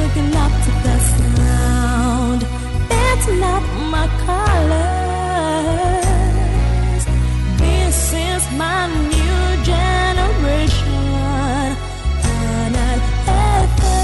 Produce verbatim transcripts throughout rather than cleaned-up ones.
waking up to the sound. It's not my colors. This is my new generation. Planet F M.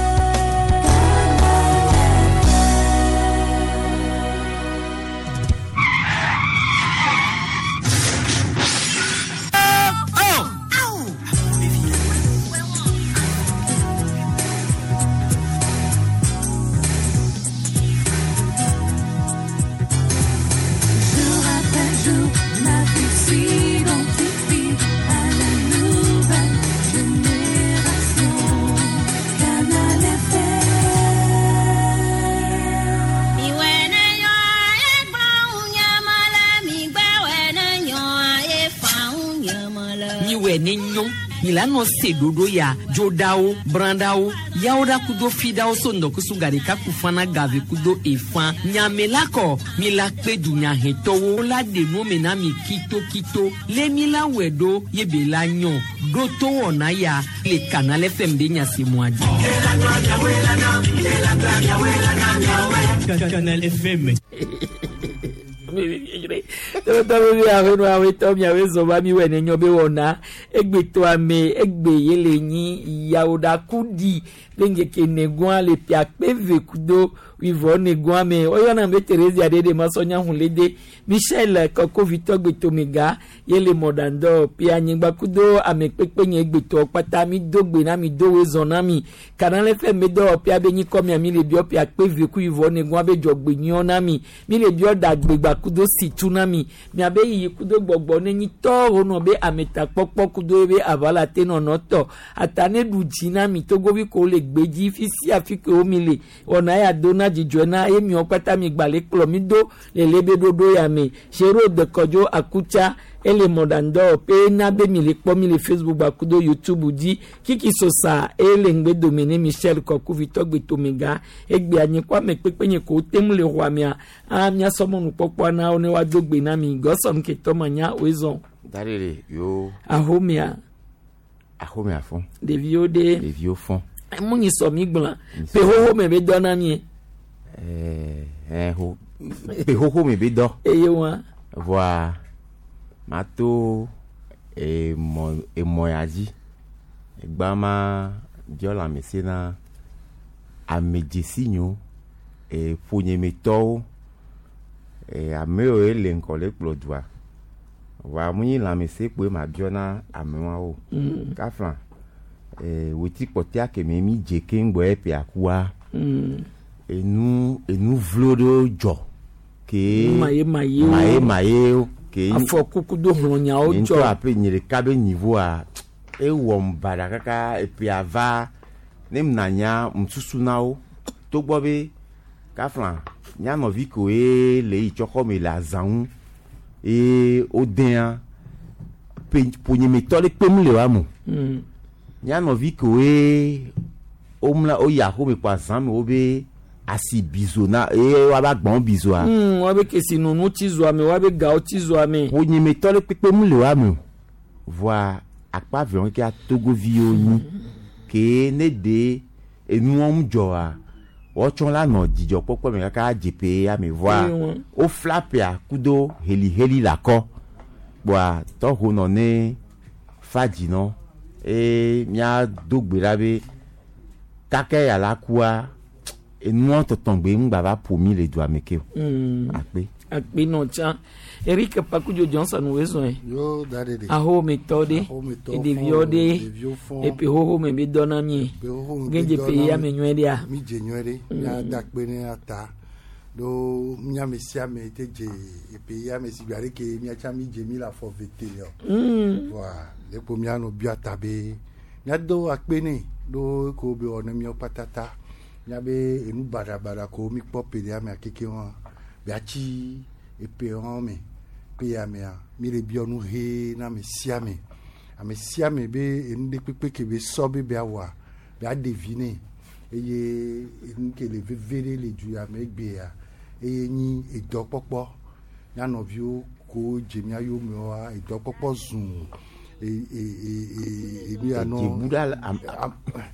Milano sedodo ya jodao brandao yaoda kudo fidao sondo kusugari kakufana gave kudo efan nyamelako milakpe dunya hetowo la de no menami kito kito le mila wedo yebela nyon doto wona ya le canal F M de nyasi mwadi Canal F M. Tọ́tọ́ bí àwọn inú àwọn ìtọ́ mi àwọn ìzọba mi wẹ̀ ní ọbẹ̀ wọ̀nà ẹgbẹ̀ tó àmì ẹgbẹ̀ yẹlẹ̀ yín ìyàwó dàkúdì lẹ́yìnkẹ́ nẹ̀gún lè pè àpẹ́vẹ̀ kúdó ìvọ̀ nẹ̀gún àmì ọyọ́ náà bẹ Teresa Adédè mọ́sọ́nyá hùn lédè Michel kọ́kọ́ vitọ́ gbẹ̀tọ́ mi gá yẹlẹ̀ mọ̀dàndọ́ pé àyìnbá kúdó àmì pépé yẹn gbẹ̀tọ́ pátá mi dógbè náà mi dówé zọ̀ náà mi Canal F M dọ́ pé abẹ́yìn kọ́ mi àmì lè bí ọ́ pé àpẹ́vẹ̀ kú ìvọ̀ nẹ̀gún abẹ́jọ́ gbẹ̀yìn náà mi mi lè bí ọ́ dàgbẹ̀gbà kudo si tunami mi abe yi kudo gbogbo nenyi to ono be ameta popo kudo be avala teno noto atane du jinami to go bi ko le gbeji fisi afike omile ona ya dona jijona emi opata mi gbale klo mi do le lebe dodo ya me shero de kojo akucha ele modando pe na be mi le po mi le Facebook ba kudo YouTube di kiki sosa ele ngbe domine Michel Koku vitogbe tomega egbe anyi kwa me pepe nye ko temu le roi mia a mia somo nu popo na one wa dogbe na mi gosom ke to manya oizon darere yo ahomia ahomia fon de viode de vio fon munyi so mi gblan pe hoho me be dona mi eh eh ho pe hoho me be do eye wa voilà mato e mo e moyaji egba ma diola mesena amejesinyo e fonyemeto e ameo ele nkole plodwa wa munyi la mese pe ma biona amewa o mm. Kafran e woti potia ke me mi jeke ngbo e pe akua mm. enu enu vlodo jo ke maye maye maye maye ke afọ kuku do honya ojo into ape nyire kabe niveau a e wo mbara kaka e pe ava nem nanya msusu nao to gbo be Kafran nya no viko e le ichoko me la zaun e odin pe ponye me tole pe mu le wa mu mm nya no viko e omla o ya ko me pa zan me obe asi bizona e wa ba gbon bizo a mm wa be kesi nunu tizo ame wa be ga o tizo ame ponye me tole pepe mu le wa mu voi akpa vion ki a togo vio ni ke ne de enu om jo a o chon la no dijo popo me ka jepe a me voi o flap ya kudo heli heli la ko boa to ho no ne faji no e mia dogbera be kake ya la kuwa enu to tongbe ngba ba pomi le do ameke mm ape ape no cha Eric Pakujo Johnson wezo e yo dadede aho metode e de viode e pe hoho me be dona mi genje pe ya me nywede a mi je nywede ya dakpe ne ata do nya me sia me teje e pe ya me sigare ke mi acha mi je mi la fo vete yo mm wa le po mi ano bi atabe nya do akpe ne do ko be ona mi opatata nya be enu barabara ko mi pope ya me akeke won bi achi e pe on me ya me a mi le bi onu he na me sia me a me sia me be enu de pepe ke be so be be awa be a deviner eye enu ke le vevere le ju ya me gbe ya eye ni edo popo ya no vi o ko jemi ayo me wa edo popo zun e e e e mi ano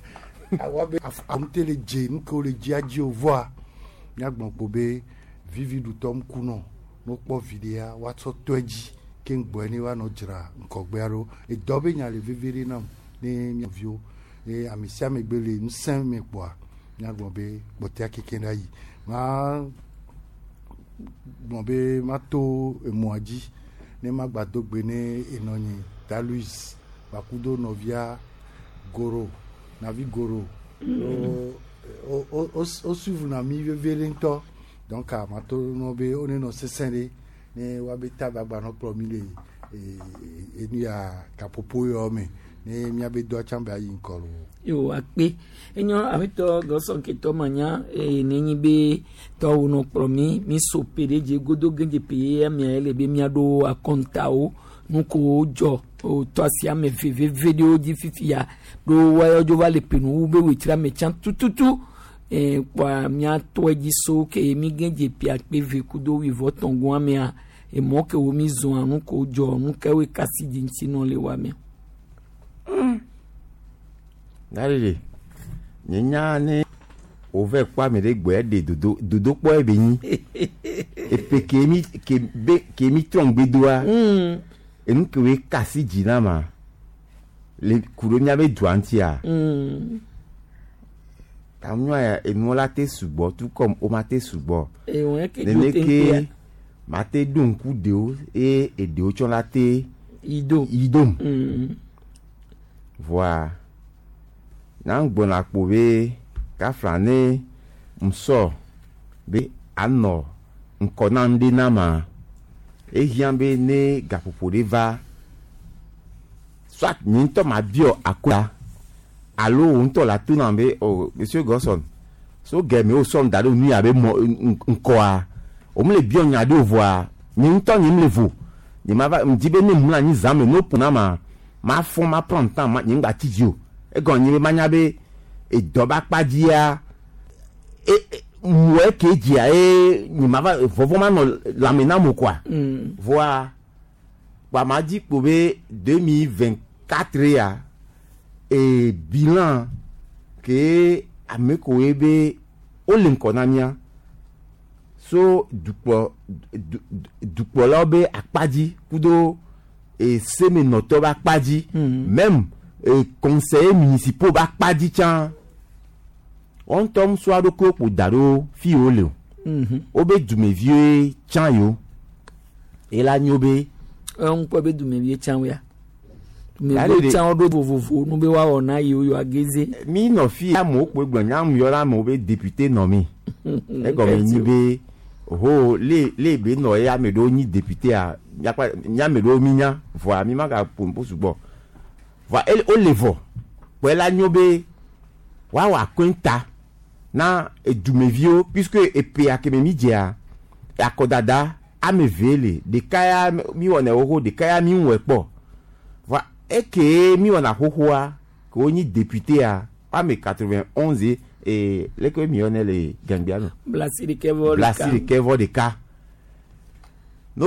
awa be amte le je nko le je aji o voa nya gbon po be vivi du tom kuno no po videa wa so toji ke ngbo ni wa no jira nko gbero e dobe nya le viviri na ni mi vio e amisia me gbele nsen me po nya gbon be botia kekena yi ma gbon be ma to emoaji ne ma gbado gbe ne enonyi ta Louis bakudo novia goro na vi goro o o o o suivre na mi velento donc a mato no be oni no sesende ne wa be tabagba no promile e enu ya kapopo yo me ne mi abe do chamba yi nkoro yo akpe enyo abito goso ke to manya e nenyi be to no promi mi so pere je godo genje pe mi ele be mi ado akonta o nuko jo o to asia me vive video di fifia do wa yo va le penu be wetira me chan tututu e kwa mi ato ji so ke mi genje pe akpe ve kudo wi votongo amia e mo ke o mi zo anu ko jo nu ke we kasi di ntino le wa me Darele nyanya ne over kwa me de gbe de dodo dodo po e be yin e pe ke mi ke be ke mi tron gbe doa mm e nku we kasi jina ma le kuronya be duantia mm tamwa ya enu la te subo tout comme o ma te subo e won ke de ke ma te dun ku de o e e de o chon la te ido idom mm voilà nan gbon akpo be ka flane mso be anno nkona ndi na ma e hiambe ne gapopo de va soit ninto ma bio akola allo unto la tunambe oh monsieur Gosson so gemi o som dado nu ya be nkoa o mle bio nya de voir ninto nyim le vo ni ma va mdibe ne mula ni zame no puna ma ma fon ma prendre temps ma nyimba tidio e gonyi be manya be e doba padia e mwe ke dia e ni ma va vovo no la mena mo quoi mm. Voir ba ma di ko be deux mille vingt-quatre ya e bilan ke ameko ebe o linkonamia so dupo dupo lobe akpadi kudo et semi noto ba kpadi mm. Même et conseiller municipal ba kpadi chan on tom so do ko po daro fi ole mhm obe dume vieux chan yo et la nyobe on ko be dume vieux chan ya me chan do vovovo no be wa ona yo yo ageze mi no fi am po gbon yam yo la mo be député nommé e go mi ni be oh le le be no ya me do ni député a ya pa nya me do mi nya voilà mi ma ga pompo subo voilà elle o levo pour la nyobe wa wa kwenta na edumevio puisque e pe akeme mi dia akodada amevele de kaya mi wona oho de kaya mi wepo voilà e ke mi wona hohoa ko ni député a ame quatre-vingt-onze et les que mi wona le gambiano Blasiri Kevo Blasiri Kevo de ka no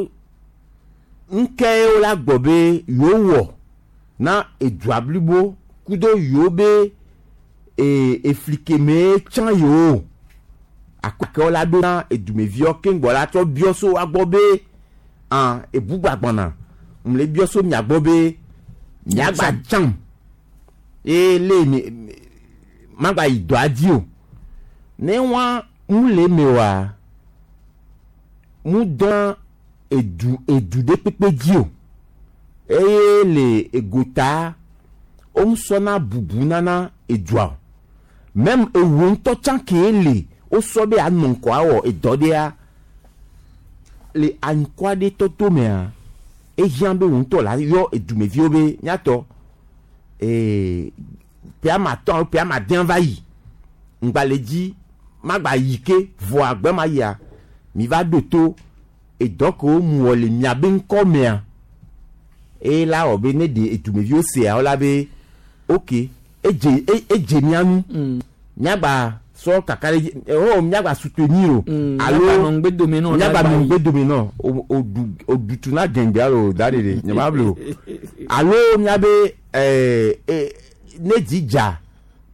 nke o la gbobe yo wo na eduablibo kudo yobe e eflike me chan yo akoko la do na edumevio kengbo la to bioso agbobe an e bugbagbona mle bioso mi agbobe mi agba chan e le mi magba ido adio ne wa mule mewa mu don edu edu de pepe dio e le egota on sona bubu nana edua même e won to chanke le o sobe anon ko awo edodea le ankwade toto mea e jambe won to la yo edumevio be nyato e pia maton pia ma bien vayi ngba le di magba yike vo agbe ma ya mi va doto et donc o mu le miabe nko mea e la obe ne de edumevio se a la be okay eje eje mianu mm. Nyaba so kakare o nyaba soutenir mm. Allo ngbe domino nyaba ngbe domino o o dutuna genge alo dalele nyaba blo allo nyabe eh eh ne dija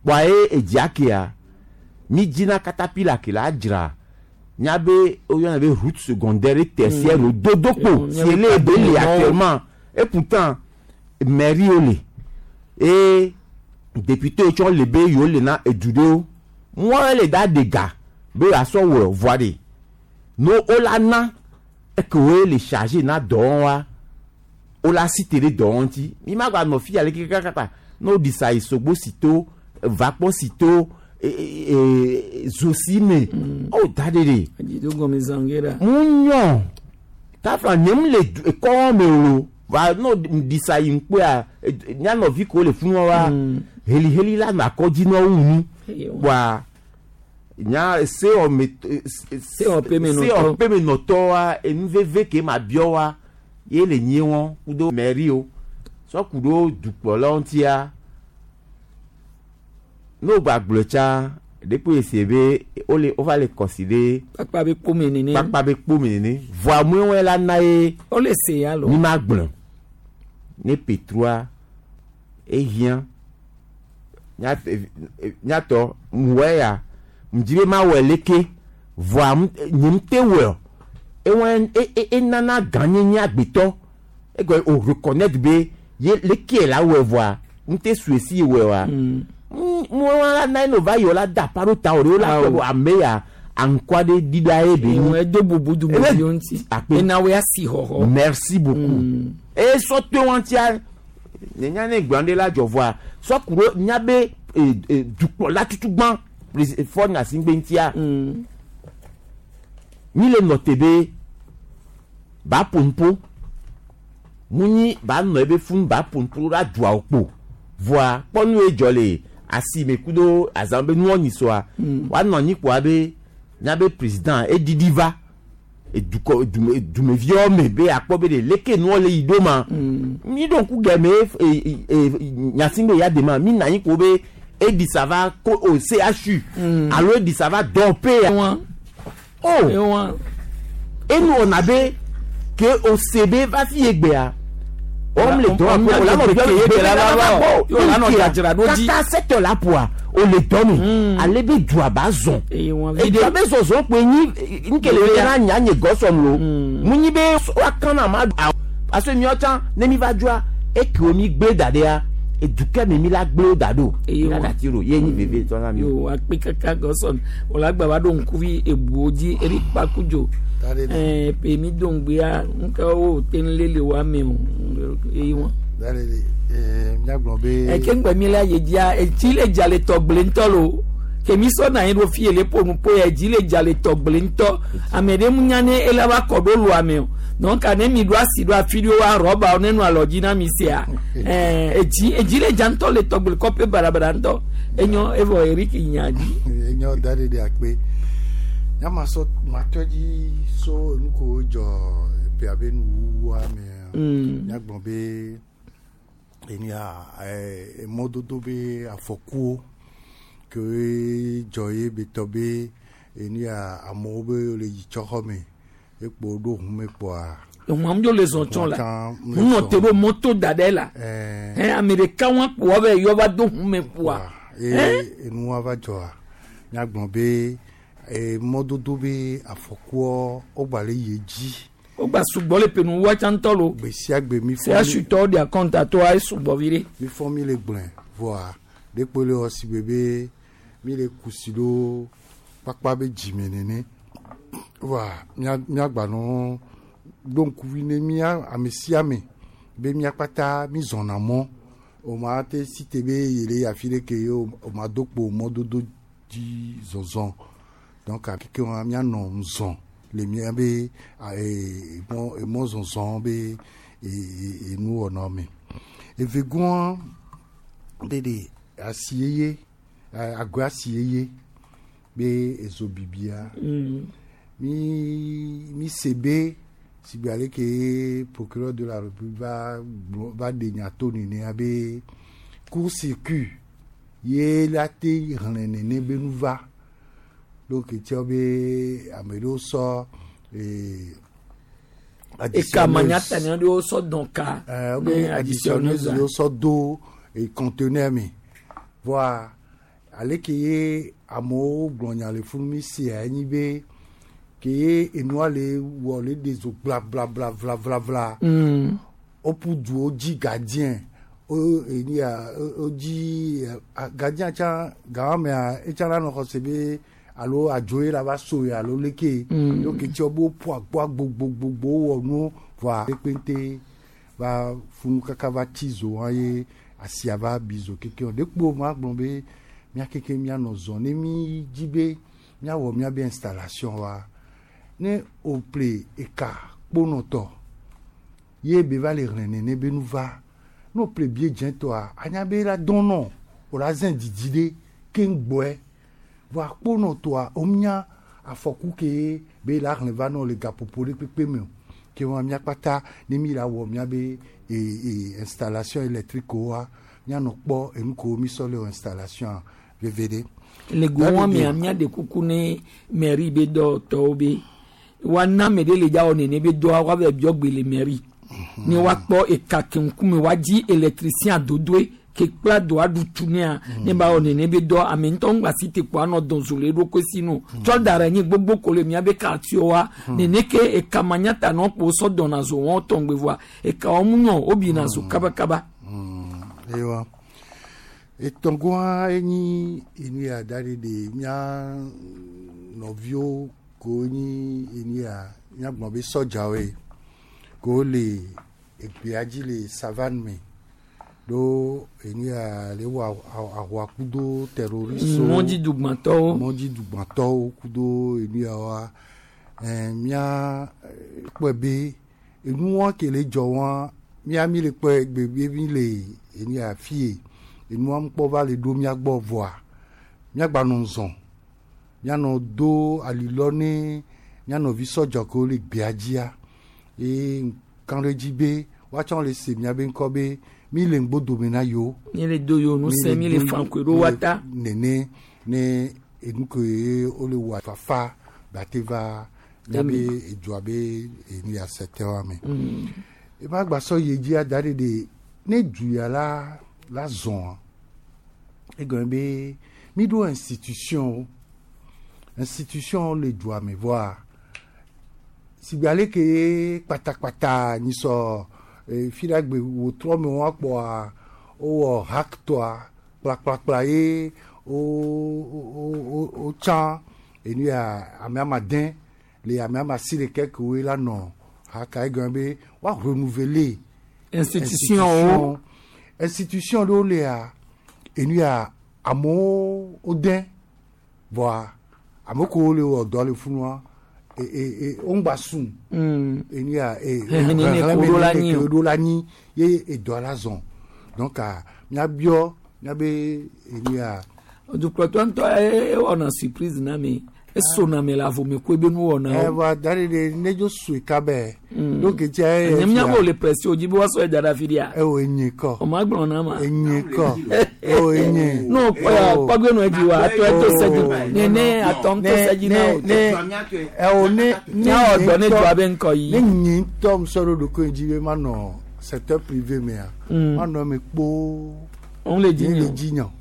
Boye e diakia mi dina katapila ki la dra nyabe o yon avait route secondaire et tertiaire mm. au dodoko si elle est belé actuellement et pourtant mairie ole et député chon le be yo le na edudo moi les da dégâts be aso wo voade no olana e que les charger na donwa ola cité donti mi ma gba no fi ale kaka no disai sogbo sito vapo sito e zosime o dadere ajido gomezangera munyo ta fra nem le ko me o va no disai npe a nya no vi ko le fun wa heli heli la na ko ji no unu wa nya se o me se o pe me no se o pe me no to wa enveve ke ma bio wa ye le nyi won kudo meri o so kudo dupo lontia no ba glocha depuis ecb o le o va le considérer papa be po menene papa be po menene voir moins ouais la nae o le se ya lo ni ma gbon ni petroa e vient nya nya to mwe ya mjibe ma weleke voir nyimte we e wen e e nana gagner nya gbeto e go o reconnaître be ye le qui est là we voir mte suesi we wa moi na no va yo la da paro ta ore la ko ameya ankwade dida e be no e do bubudu buyonti e na we asi ho. Merci beaucoup et so te wantia nya ne gbande la jo voir so kuro nya be du la tutugban for na singbe ntia ni le notebe ba ponpo muni ba no ebe fun ba ponpo la dua opo voir ponu e jole asi me kudo azambe no ni so a wa no ni kwa be nya be president e didiva e duko du me vio me be akpobe de leke no le idoma ni don ku game e nya singbe ya dema mi na yin ko be e di ça va au C H U alors di ça va domper oh et nous on avait que au C B va fi egbe a on le donne on la mo ke la la yo la no jajira do ji kaka secteur la poa on le donne ale be du abazon et de be so so pe ni nkele na nya nye gosom lo munyi be wa kana ma aso mi otan ne mi va jua e ki omi gbe dade a e duke me mi la gbe dado la datiro ye ni bebe to na mi yo ape kaka gosom o la gba wa do nkuvi ebu oji eri pakujo eh pe mi don gbe a nka o tenlele wa me o e won dale eh nyagbon be e ke ngba mi la ye dia e ti le jale to gble ntolo ke mi so na yin ro fi ele po mu po e ji le jale to gble nto amede mu nyane ele wa kodo lu ame o non ka ne mi do asido afidio wa roba onenu aloji na mi se a eh e ji e ji le janto le to gble kope barabara nto enyo evo Eric Nyadi enyo dale de akpe nyama so matoji so nuko jo pe abenu wa me nyagbon be enia eh mododo be afoku que joye be tobe enia amobe le yichokome epo do hume kwa o mam jo les onton la mo tebo moto dadela eh eh america won po be yo ba do hume kwa eh enu ava joa nyagbon be e mododo be afoku o gbale yeji o gba sugbo le penu wa chantolo be si agbe mi fo se asuto dia konta to ai sugbo vire mi fo mi le gblen voir depo le osi bebe mi le kusilo papa be jimenene wa mi mi agba no donc vi ne mi amesiame be mi apata mi zonamo o ma te sitebe yele ya file ke yo o ma dokpo mododo di zozon donc a ke on mi anon mzon les miens be et bon et mon zonzon be et nous on nomme et vegon dede asieye agwa asieye be ezobibia mi mi sebe si bien que procureur de la République va va degnato ni abe court circuit ye la te renene be nous va donc tu be amelo so et et kamanyata ni do so donka euh additionneuse yo so do et conteneur mais voir ale ke ye amewo gblɔnya le funu mi sia enyi be ke ye enua le wɔ le de zo bla bla bla bla bla bla Mm. opu du odzi gardien o enia odzi gardien tsa gawamea etsana nɔ xɔ se be alo adzoe la va so ya alo leke yo ke tsi bo po agbo gbogbogbogbo wɔ nu va ekpente va funu kaka va tsi zo hã ye asia va bi zo keke o dekpo ma gblɔ be mia keke mia nɔ zɔ ne mi dzi be mia wɔ mia be installation wa ne o ple eka kponɔtɔ ye be va le hlẽ nene be nu va no ple bie dzẽtɔa anya be la dɔnɔ o la zẽ didi ɖe keŋ gbɔe vɔ akponɔtɔa omia afɔku ke be la hlẽ va nɔ le gaƒoƒo ɖe kpekpe me o ke wɔn mia kpata ne mi la wɔ mia be e e installation électrique wa mia nɔ kpɔ enu ko mi sɔ le o installation veve ɖe. Le go wa mi amia de kuku ne mairie be dɔ tɔwo be wa na me de le dza wɔ nene be dɔa wa bɛ biɔ gbe le mairie ni wa kpɔ eka kenkume wa dzi électricien adodoe ke kpla do adu tunia ne ba wɔ nene be dɔ ame ŋutɔ ŋgba si te kpɔ anɔ dɔnzo le ɖo kosi no tsɔ da ɖe nyi gbogbo ko le mia be ka tiɔ wa nene ke eka manyata nɔ kpɔ sɔ dɔna zo wɔn tɔ ŋgbe voa eka wɔn mu nyɔ o bina zo kabakaba. Ewa etɔgoa enyi enia da ɖe de mia nɔviwo ko nyi enia mia gbɔ be sɔdzawoe ko le egbea dzi le savane me do enia le wɔ ahoa kudo terroriste mɔdzi dugbatɔwo mɔdzi dugbatɔwo kudo enia wa ɛɛ mia kpɔe be enuwa ke le dzɔ wa mia mi le kpɔe gbegbe mi le enia fie enua ŋkpɔ va le ɖo mia gbɔ vɔa mia gba nɔ zɔn mia nɔ do alilɔ ne mia nɔvi sɔdza ko le gbea dzia eye kan ɖe dzi be woatsɔ le se mia be ŋkɔ be mi le ŋgbodome na yo mi le do yo nu se mi le fankwe ɖo wa ta nene ne enu ke wo le wɔ fafa bate va mia be edzoa be enia sete wa me eba gbasɔ ye dzia da ɖe de ne duya la la zɔn egɔme be mi ɖo institution institution le dua me voa sigbe ale ke kpatakpata nyisɔ e, fi ɖe gbe wòtrɔ me wɔn akpɔa wowɔ hacktoa kplakplakpla ye wo tsã enu ya ame amadẽ le ame amasi ɖeke ke woe la nɔ haka egɔme be woa renouveler institution wo institution ɖewo lea enu ya amewo wode voa ame kewo le wɔ dɔ le funua e e e ŋgba sun enu ya e hlẽmene ko ɖo la nyi ye edɔ la zɔn donc miabiɔ miabe enu ya dukplɔtɔ ŋutɔ ewɔna surprise na me esona me le avome ko ebe nu wɔna o eva da ɖe de nedzo soe kabɛ donc tia ye ne miawo le presi o dzi be woasɔ da ɖe afi ɖia ewo enyi kɔ o ma gblɔ na ma enyi kɔ ewo enyi no kpagbe no edzi wa ato eto sɛdzi ne ne atɔ ŋutɔ sɛdzi na o ne ewo ne ne awɔ dɔ ne do abe ŋkɔ yi ne nyi ŋutɔ musɔ ɖo ɖoko dzi be manɔ secteur privé mea manɔ me kpo on le dzi le dzi nyɔ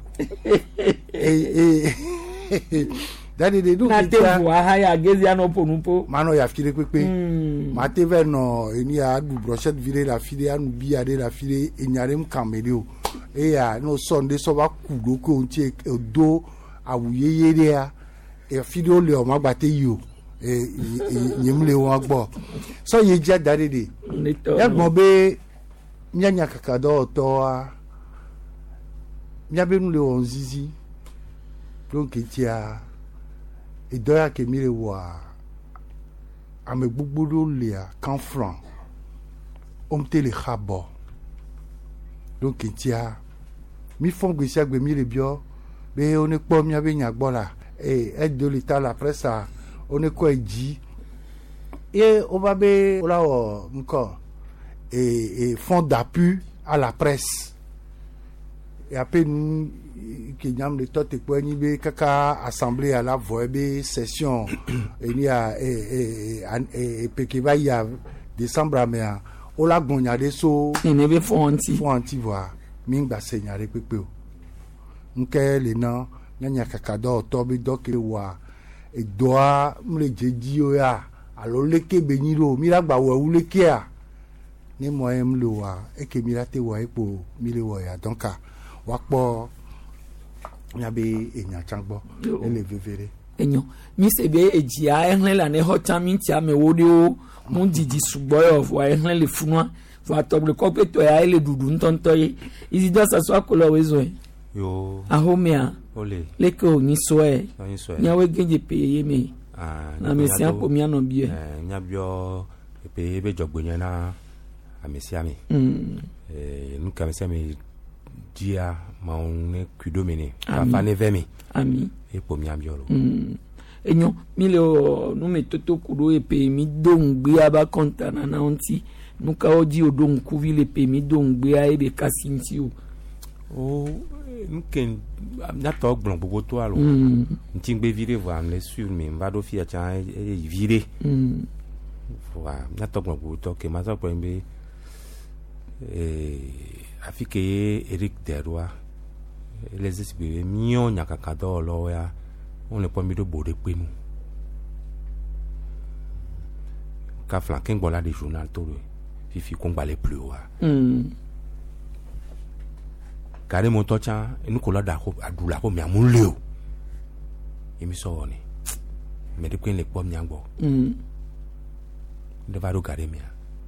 e e dade de do na te vo aha ya gezi ano ponupo mano ya fide pepe ma te ve no eni ya du brochette vire la fide anu bia de la fide enyare m kamelio e ya no sonde so ba kudo ko nti do awuyeye de ya e fide o le o ma gbate yi o e nyemle won agbo so ye ja dade de ya gbon be nyanya kakado to a nya be nu le won zizi donc etia ìdọ́yà kèmí lè wà àmì gbogbo ló lè à kan franc òun tè lè xa bọ̀ donc ìtìá mi fọ́n gbèsè àgbè mi lè bíọ́ bẹ́ẹ̀ ó ní kpọ́ mi àbẹ̀ nyà gbọ́ la ẹ̀ ẹ̀ do lè ta la presse ó ní kọ́ ẹ̀ jí et ó bá bẹ́ ó la wọ̀ nkọ́ et fonds d'appui à la presse et après nous kenyam le tɔte kpɔ enyi be kaka assemblée à la voie be session eni a e e e peke va yi a décembre mea o la gbɔn nya de so ene be fɔ ŋuti fɔ ŋuti voa mi ŋgba se nya de kpekpe o nke le na nyanya kaka dɔ tɔ bi dɔ ke wa edoa mle dzedzi o ya alo leke be nyi do mi la gba wɔ wu leke a ne mɔ ye mle wa eke mi la te wɔ ekpo mi le wɔ ya donc wa kpɔ nyabe enya tsangbo ele vevere enyo mi se be ejia ehlen la ne hota mi ntia me wodi o mu didi sugbo yo wa ehlen le funwa wa toble ko pe to ya ele dudu ntonto yi izi do sa so akolo wezo yo ahomia ole leke o ni so e ni so nya we genje pe ye me ah na me si apo mi ano bie eh nya bio pe be jogbonya na amesia mi mm eh nuka mesia mi dia ma on kudomene papa ne vemi ami e po mi abiolo mm enyo mi le o no me toto kudo e pe mi dongbe aba konta na na onti nuka oji odon kuvi le pe mi dongbe a e be kasinti o o nuken na to gbon gbogbo to alo mm nti gbe vire vo am le sur mi mba do fi acha e vire mm wa na to gbon gbogbo to ke ma so pe mbe eh afike Eric Derwa les esbe mio nyaka kado lo ya on le pomi do bode pe nu ka flanking bola de journal to le fifi kon gba le plus wa mm kare mo to cha enu ko la da ko adula ko mi amule o emi so ni me de kwen le pom nyangbo mm de va do kare mi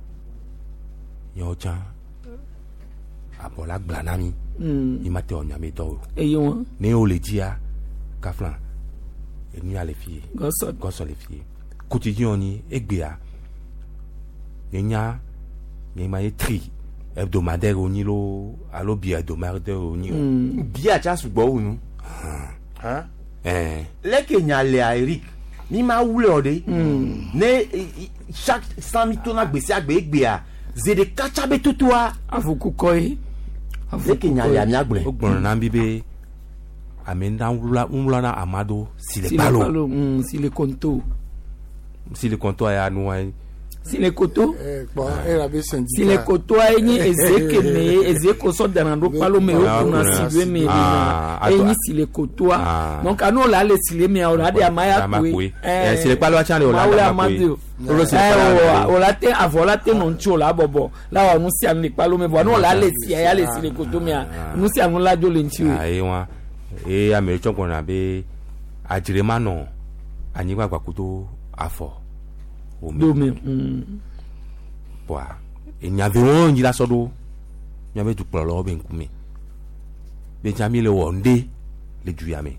yo cha abola glanami mm imate onya me to eyo won ne o le dia ka flan eni ale fi goso goso le fi quotidien ni egbea nya ni ma tri hebdomadaire oni lo alo bi hebdomadaire oni mm bi a cha sugbo unu hein eh leke nya le a Eric ni ma wule ode mm ne chaque cent mille tona gbese agbe egbe a zede kacha be tutua afuku koy leke nya le a mi agble ogbon na bibe amenda wula wula na amado si le si palo le palo mm si le konto si le konto ya no si le koto eh bon era be syndicat si le koto enyi ezeke me ezeko so danando palo me o kuna si me ah enyi si le koto donc ano la le si le me ora de amaya kwe eh si le palo a chale o la la ma kwe olo si o la te avola te non chi o la bobo la wa nu si an le palo me bo no la le si ya le si le koto me nu si an la jo le nchi o ai wa e americho ko na be ajirema no anyi gba kuto afọ domi mm bwa enya ve won jira sodo nya be tu polo be nkumi be jami le wonde le juyame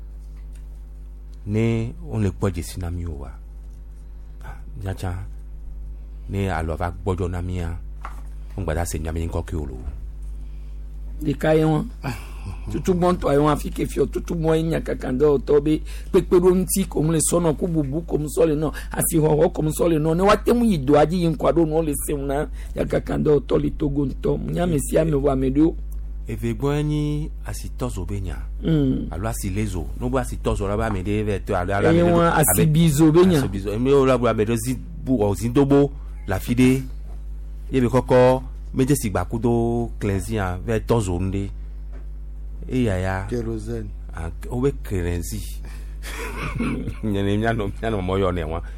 ne on le poje sinami o wa nya cha ne alo va gbojo na mi a on gbada se nya me nko ke olo de kayon tutu bon to ayon afike fio tutu mo enya kakando to be pepero nti ko mu le sono ku bubu ko mu so le no afi ho ho ko mu so le no ne watemu yido aji yin kwado no le seuna ya kakando to li togo nto nya mesia me wa medo eve gboni asitozo benya mm alo asilezo no bo asitozo la ba me de ve to ala ala me de asibizo benya asibizo me o la bo me de zi bu o zindobo la fide ye be koko meje sigba kudo cleansia ve tozo nde e ya ya kérosène ah o be kerenzi nyane nyano nyano moyo ne wa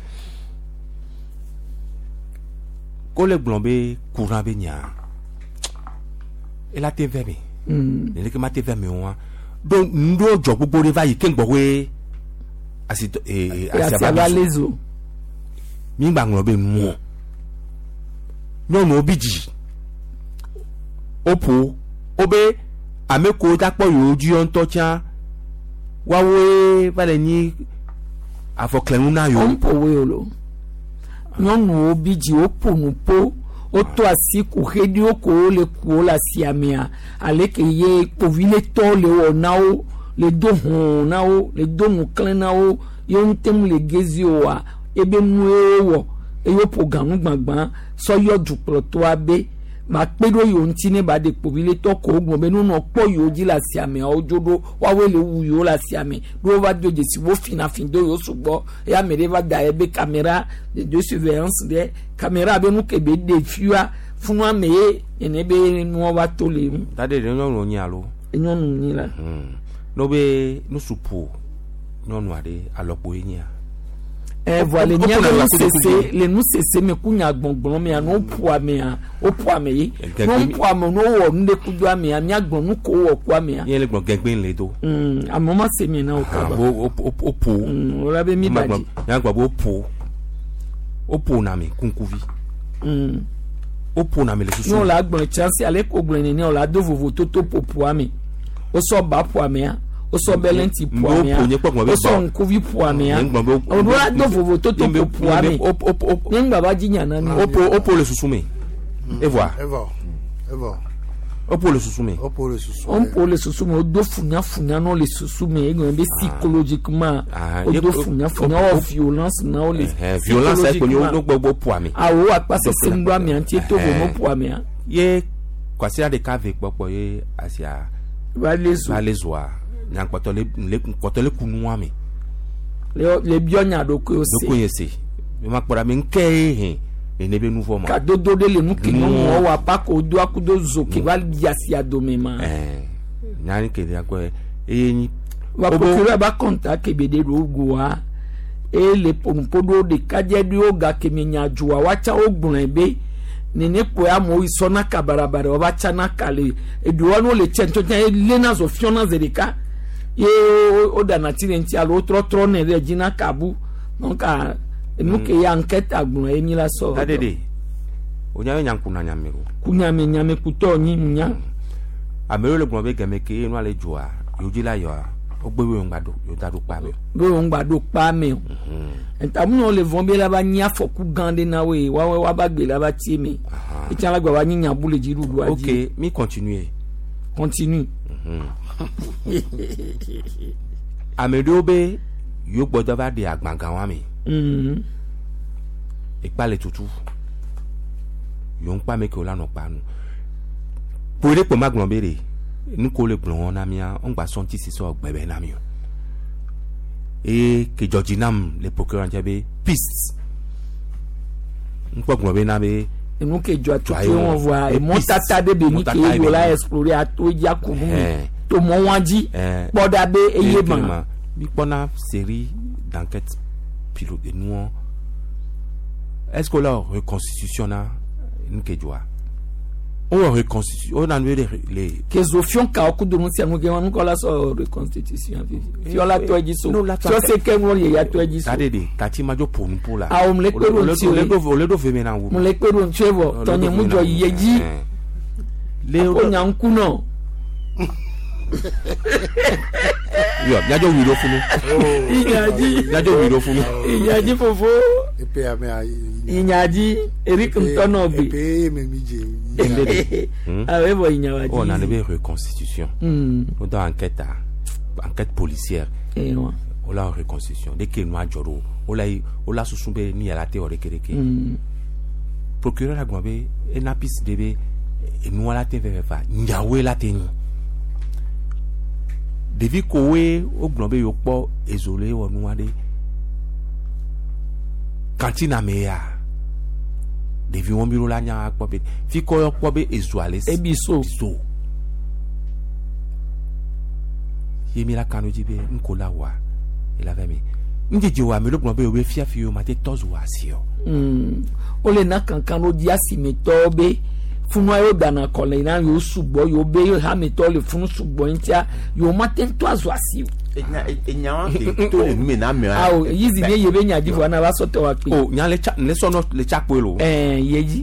ko le glombe courant be nya e la te ve mi mm ne ke ma te ve mi wa donc ndo jo gbogbo re va yi ken gbo we asi e asiabalezo mi gba nglo be mu no no biji opo obe ameko dapo yoju on tocha wawe vale ni afoklen na yo ompo we olo nyonu obiji oponu po o to asiku hedi o ko le ku la siamia aleke ye povile to le onao le dohun nao le dohun klenao yo ntem le gezi owa ebe mu ewo eyo poganu gbagban so yo duplo to abe ma pedo yo ntine ba de povile to ko ogun be nu no po yo ji la siamia ojodo wa we le wu yo la siamia do va doje si wo fina fin do yo sugbo ya mere va da ebe camera de surveillance de camera be nu ke be de fiwa funu ameye ene be nu wa to le mu tade de no no nya lo enyonu ni la hmm no be no supo no no ade alopo enya eh voilà nya no cesse le no cesse me kunya gbongbon me no po ame a o po ame yi no po ame no wo nde kudu ame a nya gbon no ko wo po ame a ye le gbon gegben le do mm amoma se me na o ka ba o o po mm o la be mi baji nya gba bo po o po na me kunkuvi mm o po na me le susu no la gbon chance ale ko gbon ni o la do vovo to to po po ame o so ba po ame a o so belenti po ame a o so nkuvi po ame a o do la do vovo to to po po ame ni ngba ba jinya na ni o po o po le susu me et voilà et voilà et voilà o po le susu me o po le susu on po le susu me o do funya funya no le susu me e go be psychologiquement o do funya funya o violence na o le violence e ko ni o gbogbo po ame a o apase se ndo ame anti to vo mo po ame a ye kwasi ade ka ve popo ye asia va lezo va lezoa nya kpoto le le kpoto le kunu ame le le bionya do ko se do ko yese me makpora me nke he enebe nouveau ma ka dodo de le nuki no mo wa pa ko do akudo zo ki va biasi adomema eh nyani ke dia ko eyin wa procureur ba contact ke bede ro goa e le ponpodo de kaje di oga ke menya juwa wacha ogbun ebe ni ne po ya mo isona ka barabara oba chana kale eduwa no le chento chen le na zo fiona zerika ye o da na tirenti alo tro tro ne regina kabu donc a nous que y a enquête à gbon emi la so adede onya nyanku na nyamero kunya me nyame kuto nyi nya amero le gbon be game ke enu ale joa yoji la yo ogbewe ngbado yo dadu pa me be ngbado pa me enta mu no le von be la ba nya foku gande na we wa wa ba gbe la ba ti me e ti ala gba wa nya bule jiru do aji OK mi continuer continue amero be yo gbodo ba de agbanga wa mi mhm ipale tutu yo npa me ke o la no pa nu pore po magbon bere ni ko le gbon na mi a on gba son ti si so gbebe na mi o e ke Georginam le procureur jabe piste npo gbon be na be nous que jo atu ke won voit e montata de be ni ke yo la explorer ato ya kunu to mo wanji boda be eye ban bi pona série d'enquête pilote de nous est-ce que la reconstitution na nke joa on reconstitution on a les les que zofion ka ku do nsi anu ge wan ko la so reconstitution fi ola to eji so so se ke mo ye ya to eji so adede kati majo ponu pola a o mle pero nti o le do le do fe me na wo mle pero nti evo to ni mu jo yeji le o nyanku no yo nyajo wiro funu inyaji nyajo wiro funu inyaji fofo epe ame inyaji Eric Mtono bi epe me mije awe bo inyaji on a une reconstitution on dans enquête enquête policière et on la reconstitution dès que nous a joro on la on la susumbe ni ala théorie kereke procureur agbabe e na piste debe e nous ala teve fa nyawe la teni devi kowe ognobe yo po ezole wonu ade kantina meya devi won biro la nya akpo be fi ko yo po be ezuale ebiso so yemi la kanu jibe nkola wa ila vemi ndije wa me lo gnobe we fia fi yo mate tozu asio mm o le na kankan lo di asimetobe funu ayo dana kole na yo subo yo be yo ha me to le funu subo ntia yo maten to azu asi enya enya wa ke to le mi na mi ah o yizi ne ye be nya di fo na ba so te wa pe oh nya le cha le so no le cha pe lo eh yeji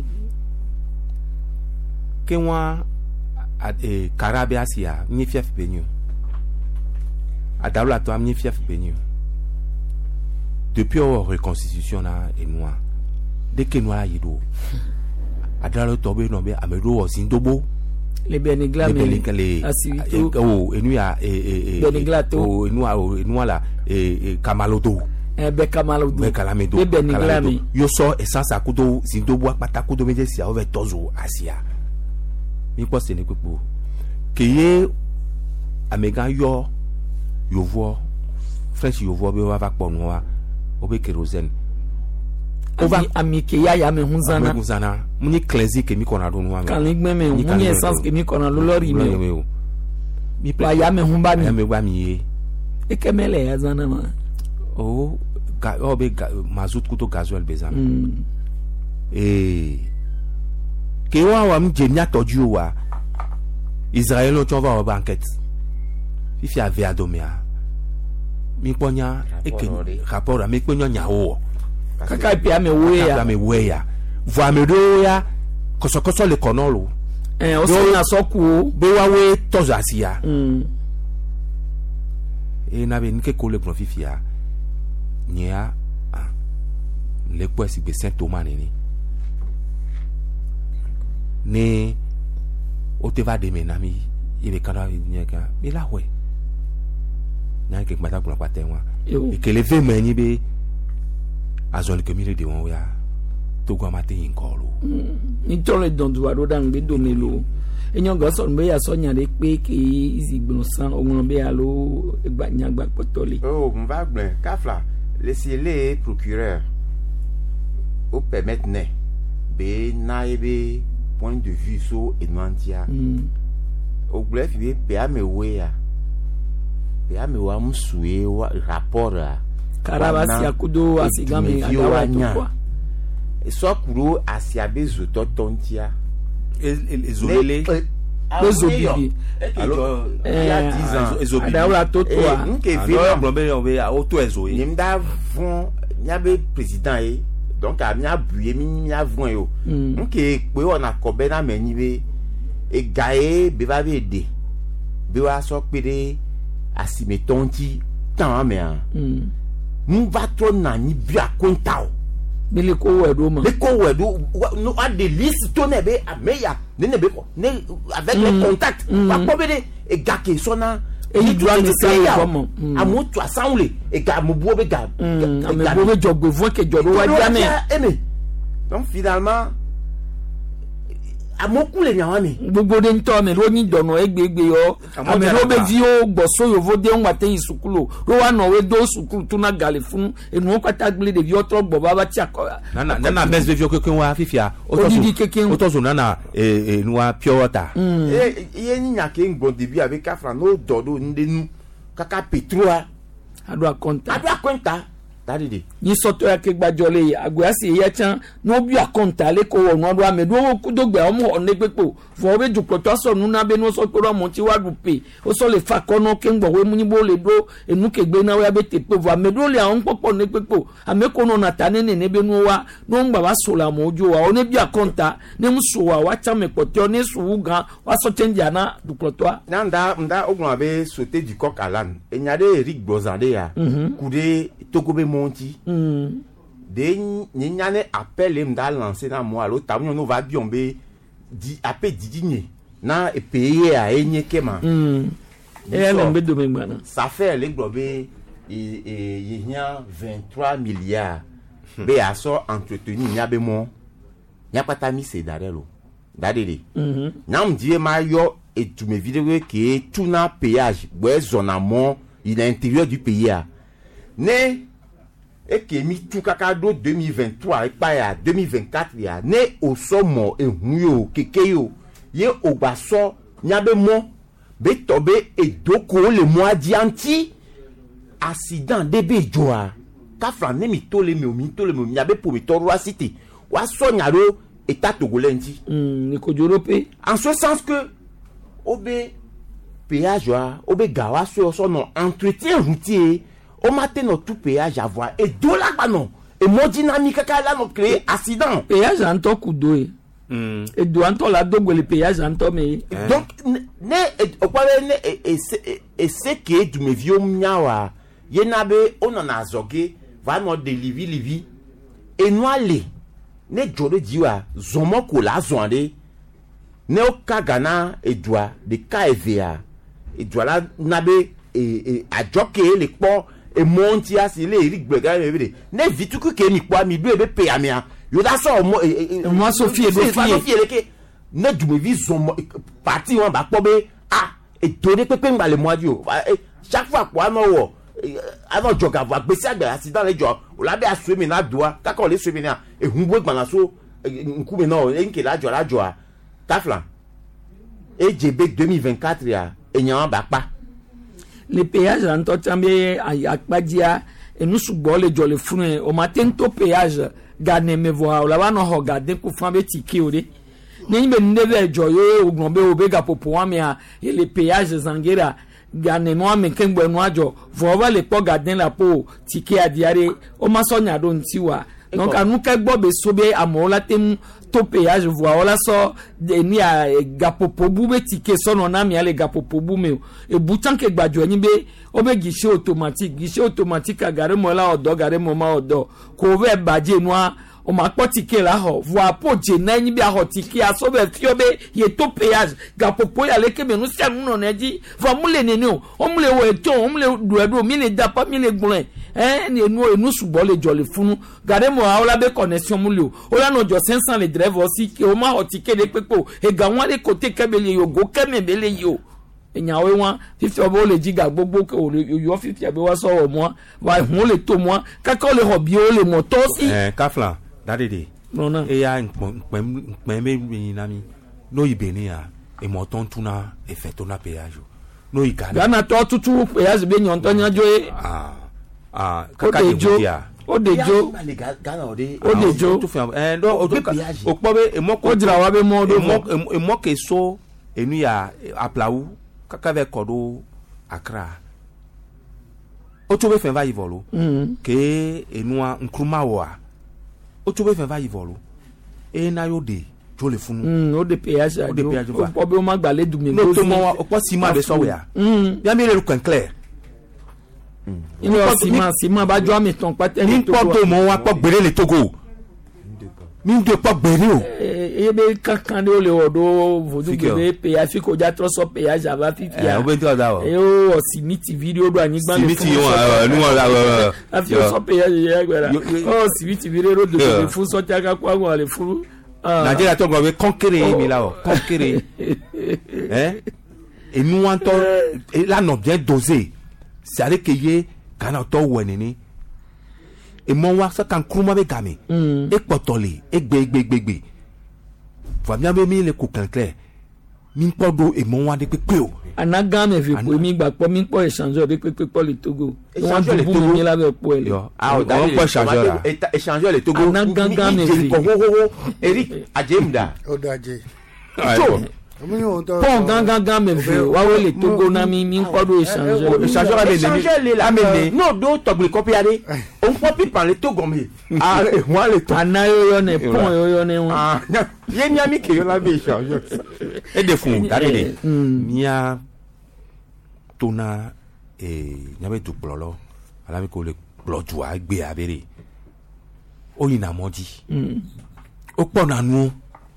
ke wa e karabia sia ni fiaf benyu adawla to am ni fiaf benyu depuis la reconstitution na et moi dès que nous la yido adalo tobe no be amedo osindobo le benigla me asito oh enu ya eh eh beniglato oh enu a enu la eh kamalodo eh be kamalodo be kalamedo be benigla me yo so essence akudo sindobo apata kudo meje sia over tozo asia mi po se ne pepo keye amega yo yo vo fresh yo vo be wa va ponu wa obe kerosene ova amike ya ya me hunzana me hunzana muni cleanse ke mi kona do no kan igbe me muni essence ke mi kona lo lori me mi wa ya me humba ya mi me ba mi ye e kemele ya zana ma o ga o be ga, mazut kuto gasoil bezan mm. e ke wa wa mi je mi atoju wa Israël o chova wa enquête fifi ave adomia mi ponya e ke rapport mi ponya nyawo kaka pe ame we ya ya me we ya vo me do ya koso koso le konolo eh o so na so ku be wa we tozo asia mm. e na be nke ko le profit ya nya ah le po si be Saint Thomas ni ni o te va de menami e be kana nya ka be la we na ke mata ko la patenwa Yo. e ke le ve meni be azol ke mi le de won ya to gwa mate yin ko lo ni tole don do ro dan be do melo enyo go so be ya so nya de pe ki izigbon san ogun be ya lo egba nya gba potole Oh, on va bien. Kafla, laissez les procureurs au permettre ne be naebe point de vue so enwantia. mm. Au bref, be be amewe ya. Be amewa msuwe wa rapport a. karabasi akudo asigame agawa to kwa E so kuro asiabe zoto tontia. ezolele Bezo bibi. alors Il y a dix ans. ezobili adawla to to Eh, a nke alors vila blombe on be auto ezo yi Nimda vont nyabe président e donc a mia buye mi mia vont yo. Mm. Nke pe on a kobe na meni be e gae be ba be de. Be wa so pere asime tonti tan me an. mm. Mu va to na ni bia konta o. bele ko we do ma Le ko we do no a de liste to ne be ameya ne ne be ko ne avec les contacts wa ko be de e ga ke so na E yi do ani se ya bomo amu to asanle e ga mu bo be ga mm. ame bo be jogbo fun ke jodo wa jame aimé. Donc finalement, amoku le nyawani. gbogbo de nto me ro ni dono egbegbe yo Amo ame jara ro be ba. vi o gboso yo vo de nwa te isukulo ro wa no we do sukulu tuna gale fun enu kwata gble de vi o tro gbo baba ti akoya nana nana mes be vio keke wa fifia Odidi keke o to so nana e e nuwa pure water Eh, iye ni nyake ngbon debi avec Kafra no dodo ndenu kaka petrua. ado akonta Adu akwenta. Dadidi. ni soto ya ke gbajole agwe asi ye chan no bi akonta le ko wonu ado amedu o kudogbe omo one pepo fo be juplo to so nu na be no so poro mo ti wa dupe o so le fa kono ke ngbo we mu ni bo le do enu ke gbe na we be te pe vo amedu le awon popo ne pepo ameko no na tane ne ne be nu wa no ngba wa so la mo ojo wa one bi akonta ne mu so wa wa chan me pote ne su gan wa so change ana duplo to Nanda nda ogun abe sauter du coq à l'âne. E nyade Eric Blozande ya. Kude tokobe monti. mm De nyane appel mda lancer na moi lo tamu no va biombe di appel didinye na e payer a enye kema. mm e ya le be do me gbana Ça fait les globes et il y a vingt-trois milliards. Mais à ça entretenu il y a be mon. Il y a pas ta mise d'arelo. Dadede. mhm Nam die ma yo et tu me vidéo que tout na péage, ouais zona mon, il est l'intérieur du pays a. Ne et que mi tout kakado deux mille vingt-trois et pas ya deux mille vingt-quatre ya ne au somo e huyo kekeyo ye o baso nyabe mo be tobe e doko le mois dianti accident debe joa Kafra ne mi tole mi o mi tole mi nyabe po mi toro cité wa so nyaro état togolais nti. mm ni ko jorope En ce sens que obe péage wa obe gawa so so non entretien routier o matin no tout péage avoir et do la ba non et mon dynamique ka la no créer accident. péage anto kudo e mm e do anto la dogo le péage anto me Donc ne o kwa ne et et c'est que du me vieux mnyawa yenabe on en a zogué va no de livi livi et noale ne jore diwa zomo ko la zonde ne o kagana e doa de ka evea e doa la nabe e e ajoke le po e monti asi le ri gbega e ne vituku ke mi kwa mi do e be pe amia yo da so mo e mo so fie do fie fie le ke ne du me vi zomo parti won ba po be ah e do de pepe ngba le mo adi o chaque fois kwa no wo avant joga va gbesi agbe accident le jo o la be asu mi na doa ka ko le su mi na e hunbo gbana so nku mi na o enke la jo la jo a Kafla E G B deux mille vingt-quatre ya enyan ba pa. Le péage en tout temps bien akpadia et nous subo le jole funu o matin to péage gane me voa o la ba no ho gade ku fan be tiki o de ni be neve joyo o gbon be o be ga popo ami a et le péage zangera gane mo ami ken gbo no ajo vo va le po gade la po tiki a diare o ma so nya do ntiwa donc anu ke gbo be so be amola tem to péage voa ola so de ni a gapopo bu be tike so no na mi ale gapopo bu me e butan ke gbajo ni be o be guichet automatique guichet automatique a gare mo la odo gare mo ma odo ko ve baje no o ma po tike la ho voa po je na ni bi a ho tike a so be fi o be ye to péage gapopo ya le ke be no se nu no na ji va mu le neni o o mu le wo eto o mu le du edo mi le da pa mi le gbon eh ni enu enu subo le jole funu gare mo a ola be connexion mu le o ola no jo cinq cents le drive aussi o ma ho tike de pepo e ga won le kote kebele yo go keme bele yo enya we won fifty obo le jiga gbogbo ko yo fifty abe wa so o mo wa hun le to mo kaka le ho bi o le mo to si eh kaflan dadede non non e ya pem pem me na mi no ibeni ya e mo ton tuna e feto na péage no igana gana to tutu péage be nyon to nyajo e ah ah kaka de dia o dejo O dejo tu fais eh do o po be e mo ko dira wa be mo do e mo ke so enu ya aplaou kaka ve kodo Accra o to be fe va yivolo ke enu a nkruma wa o to be fe va yivolo e na yo de jo le funu mm o de péage o de péage va o po be o ma gba le du mi no to mo o po si ma be so we ya ya mi le lu kan clair ino sima sima ba jo mi ton pate ni poto mo wa po gbere le Togo mi de po gbere o e be kankan de o le odo vodu gbere péage fi ko ja tro so péage ava fi fi eh o be to da o e o simiti video do anigba le simiti yo nu wa la afi so péage ya gbera o simiti video do do fu so ta ka kwa go le fu Nigeria to go be conquérir mi la o conquérir eh et nous entend et là non bien dosé c'est avec que yé kana to wenini e mo wa sa kan kruma be game e potoli e gbe gbe gbe gbe va bien be mi le ku kan clair mi podo e mo wa de pepe o anaga me fi po mi gba po mi po échanger be pepe po le Togo won du bu mi la be po ele ah o po échanger échanger le Togo anaga me fi Eric Ajemda o daje pon gangan gan me fi wa we le Togo na mi mi po do échanger échanger le échanger le la me no do togble copiade on copie par le Togo me ah moi le anayo yo ne pon yo yo ne won ah ye mi ami ke yo la be échanger e de fun dadede mia tona e nyabe du plolo ala mi ko le ploju a gbe abere o yin na modi o po na nu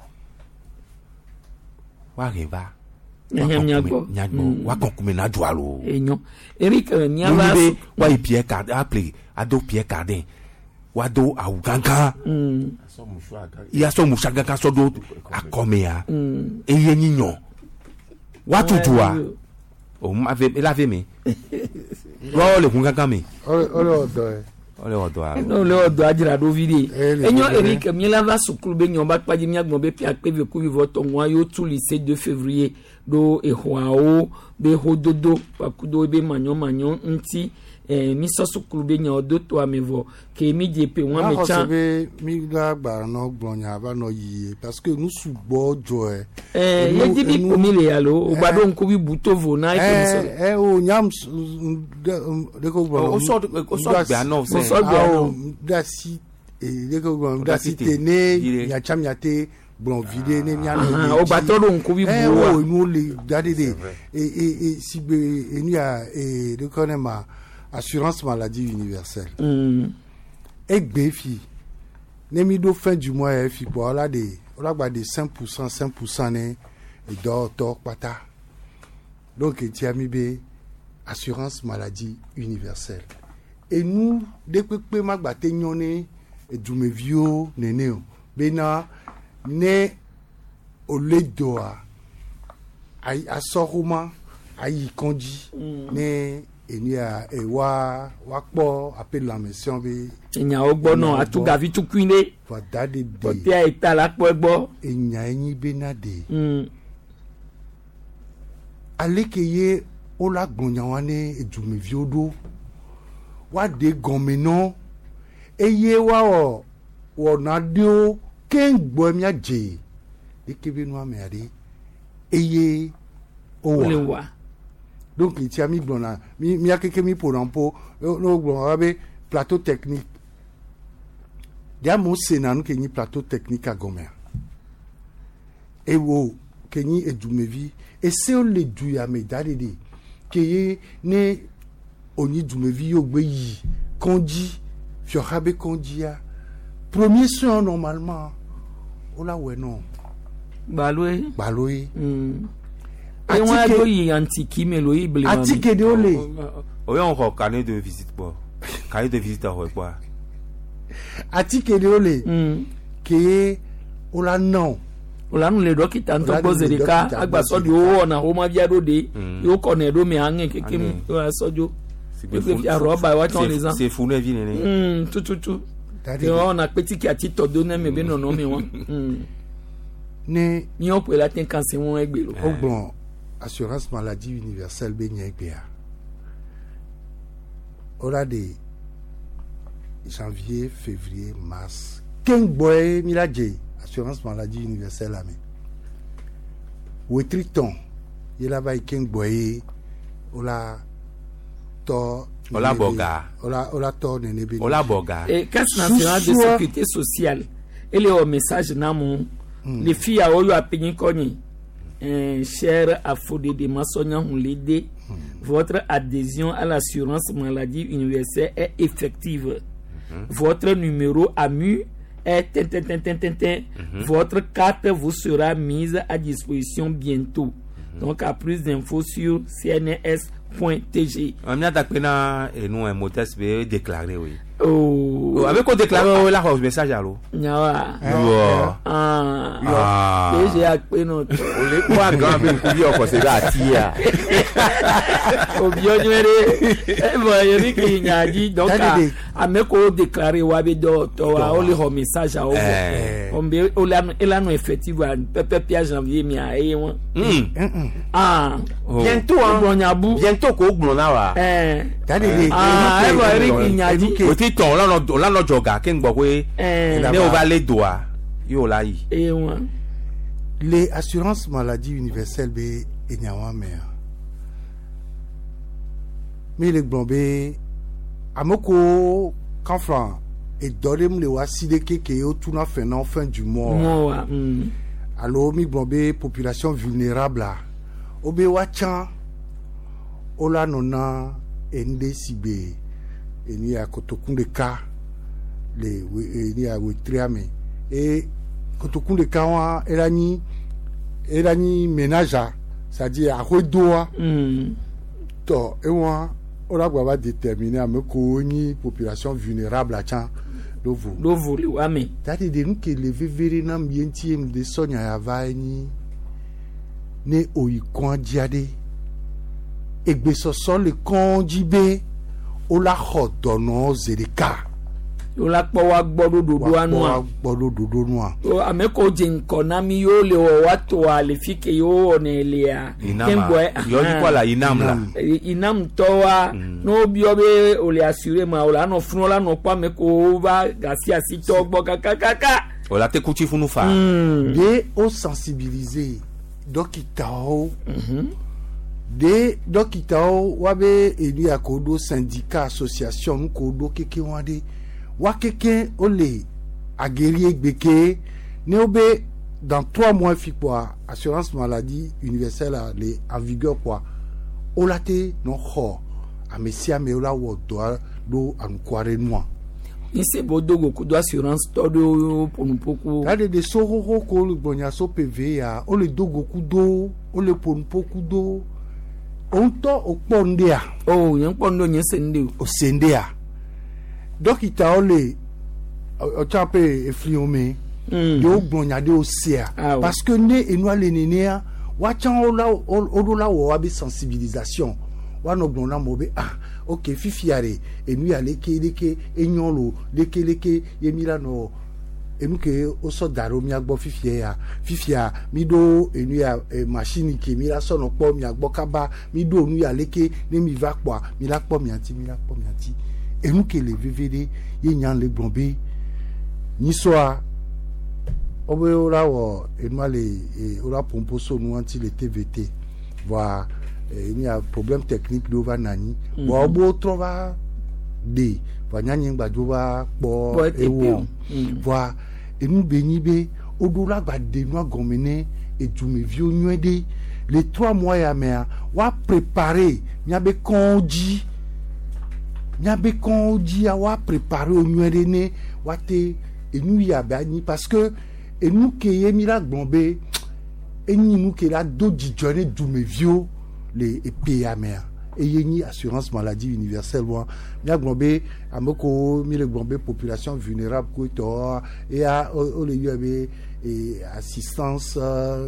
wa reva nyam nyagbo nyagbo wa konkume na du alo enyo Eric nyaba wa ipie card apply ado pie card wa do awuganga ya so mushaganga so do akomea e yenyo wa tutua o ma ve la ve mi ro le kunga mi o le odo e o le odo a no le odo ajira do vidi enyo Eric mi la va sukulu be nyon ba paji mi agbon be pia pe ve ku vivo to nwa yo tout lycée deux février do e hoao be hododo pakudo be manyon manyon nti eh mi so sukulu be nyon do to amevo ke mi je pe won me chan mi la gba no gbonyan ba no yi parce que nous subo jo e eh ye di bi ko mi le yalo o gbado nko bi butovo na e so eh o nyam de ko gbo o so o so gbe ano se so gbe da si e de ko gbo da si tene ya cham ya te bon vide ne mi ano o gbato do nko bi eh buwa o nu le dade de e e si be enu ya e de ko ne ma assurance maladie universelle mm egbe fi ne mi do fin du mois e fi po la de o la gba de cinq pour cent cinq pour cent ne e do to pata donc ti ami be assurance maladie universelle et nous de pepe ma gba te nyon ne e du me vio nene o be na ne o le do a ai asoruma ai konji ne eni a e wa wa po appel la mission be enya ogbo no atuga fi tukwinde for that day but there ita la po egbo enya yin be na de mm ale ke ye o la gbɔnya wane edumeviwo ɖo wa de gɔme nɔ eye wa wɔ wɔna ɖewo ke gbɔ mia dze eke be nua mea ɖe eye o wa donc itia mi gblɔna mi mia keke mi ƒona ƒo no gblɔ wa be plateau technique dia mo sena nu ke nyi plateau technique agɔmea e wo ke nyi edumevi ese o le du ya me da de de ke ye ne onyi dumevi yo gbe yi kɔndzi fiɔxa be kɔndzia premier soin normalement o la wɛ nɔ gbaloe gbaloe ewọn ado yi antiki melo yi bele mami atike de o le o yɛ ŋkɔ carnet de visite bɔ carnet de visite xɔ kpɔa atike de o le ke ye o la nɔ o la nu le dɔkita ŋutɔ gbɔ ze ɖeka agbasɔ di wo wɔna wo ma via ɖo de yewo kɔnɛ ɖo me aŋɛ keke mu wa sɔdzo efe fia rɔba wa tsɔn le zan c'est fou ne vi nene tututu ke wɔna kpetiki ati tɔ do ne me be nɔnɔ me wɔn ne ni o pe la ten kan se wɔn egbe lo o gbɔn assurance maladie universelle be nye egbea o la de janvier février mars ken gbɔ ye mi la dze assurance maladie universelle la me wetri tɔn ye la va yi ken gbɔ ye o la tɔ o la bɔga o la o la tɔ nene be o la bɔga et caisse nationale de sécurité sociale ele o message na mu les filles a oyo apenyi konyi euh, cher Afode de Massonia Hulede, votre adhésion à l'assurance maladie universelle est effective. Mm-hmm. Votre numéro A M U est tin, tin, tin, tin, tin, tin. Mm-hmm. Votre carte vous sera mise à disposition bientôt. Mm-hmm. Donc, à plus d'infos sur c n s point t g. On a tapena et nous un modeste be déclaré oui. Oh, avec quoi déclarer la rose message allo. Nyawa. Ah. Ah. J'ai appelé notre. Ole kwa gambe kubi oko se ba tia. Obionere. Eh bon, Eric Nyaji donc a me ko déclarer wa be do to wa o le ho message a o. On be o la ela no effective pepe pia janvier mi a e won. Ah. Bientôt hein. Bientôt ko gbon na wa. Eh. Tade ah, eh bon, Eric Nyaji. Ton là no là no joga ken gbo we ne o va le doa yo la yi e won les assurances maladie universelle be enyawa me mi le gbonbe amoko kanfran et dorem le wa sideke ke o tuna fin fin du mois mois alors mi gbonbe population vulnérable obe wa chan ola nona ende sibe eni a kotokunde ka le eni a wetriame et kotokunde ka wa erani erani ménage c'est-à-dire a redoa mm. to e wa ora gba ba déterminer am ko ni population vulnérable a chan dovo dovo le wa me tati de nu ke le vevere na mbienti em de sonya ya va ni ne oyi kon diade egbe so so le kon jibe o la xɔ dɔnɔ zerika. o la kpɔ wa gbɔ do dodo anu a. wa gbɔ do dodo nu a. o ame ko dze ŋkɔ na mi yo le wɔ wa to a le fi ke yo wɔ ne lea. inama yɔnyi kɔ la inam la. inam tɔ wa n'o biɔ be o le assuré ma o la nɔ funu o la nɔ kpɔ ame ko va gasi asi tɔ gbɔ kakakaka. o la te kuti funu fa. de o sensibiliser dɔkitawo. de dɔkitawo wa be elu akodo syndicat association kodo keke wa de wa keke o le ageri egbeke ne o be dans trois mois fi quoi assurance maladie universelle le en vigueur quoi o la te no xɔ amesia me o la wɔ dɔ do anukware noa ise bo dogo ko do assurance to do ponupoku la de de so ho ko le gbonya so P V ya o le dogo ku do o le ponupoku do onto okpondea oh yen kpondo yen sende o sendea dokita ole o chape efliome de ogbonya de o sia parce que ne enua le nenea wa chan o la o la wo abi sensibilisation wa no gbona mo be ah OK fifiare enu ya leke leke enyolo leke leke yemila no enu ke o so daro mi agbo fifie ya fifia mi do enu ya eh, machine ke mi la so no po mi agbo kaba mi do onu ya leke ne mi va po mi la po mi anti mi la po mi anti enu ke le V V D ye nyan le gbonbe ni so a obe ora wo enu ale ora pompo so nu anti le T V T voir il y a problème technique de vanani bon obo trova de va nyanyi gbadjo va po ewo voir enu beni be odola gba de nu agomene ejume vi onwede les trois mois ya mea wa préparer nyabe konji nyabe konji a wa préparer onwede ne wa te enu ya bani parce que enu ke yemira gbonbe eni nu ke la do dijone jume vio les P A M R et yeni assurance maladie universelle moi mia gbonbe amoko mi le gbonbe population vulnérable ko to et a o le yebe et assistance euh,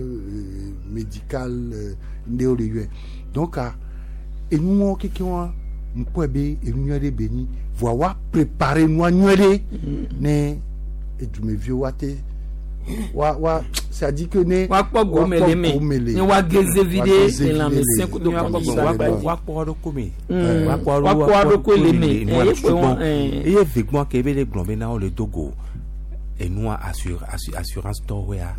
médicale ndé o le yé donc a et nous qui qui on mpoebe et nous yé béni voir préparer nous nyede né et du me vieux waté wa wa ça dit que né wa po gomele me ni wa geze vide ni la médecin ko do ko wa po do ko me wa po wa po do ko le me e pe won e e vigement ke be le glombe na o le Togo et nous assure assurance toya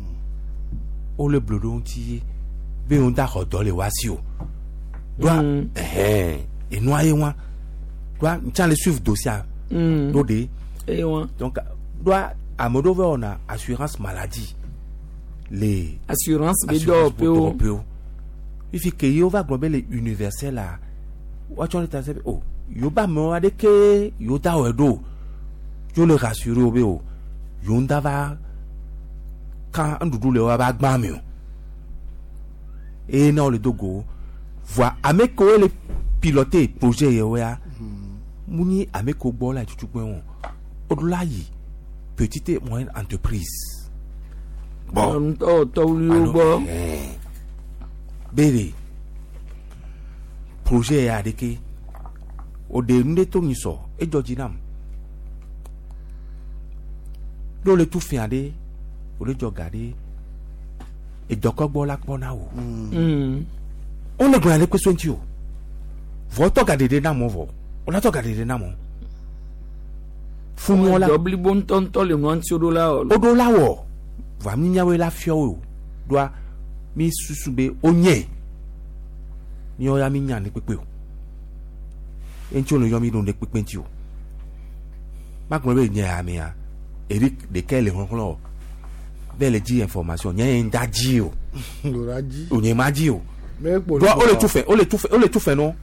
o le blodon ti be on da ko do le wasio doit eh et nous aye wa doit tient le suivre dossier do de e won donc doit à Moldova on a assurance maladie les assurance bedo peu il fait que yo va global les universel là what on est oh yo ba mo ade ke yo ta wedo yo le rassurer o be o yo ndava quand ndudu le wa ba gba mi o et non le dogo voit ameko le piloter projet yo ya muni ameko bo la tutu pe won odula yi petite et moyenne entreprise. Bon. Oh, bon. Bébé. Projet à deke. Au début to niso et jojinam. Do le tout fait ade, au le jogade et doko bola bona o. Mm. On le grande question tio. Votre garder de namo vo. On a to garder de namo. Fumo la dobli bon tonto le nwanti odola o odola wo va mi nyawe la fio o doa mi susube onye ni o ya mi nya ni pepe o enchi o no yo mi do ne pepe nti o ma gbon be nya mi a Eric de kele ronlo be le ji information nya en daji o loraji o nye maji o mais pour doa o le tout fait o le tout fait o le tout fait non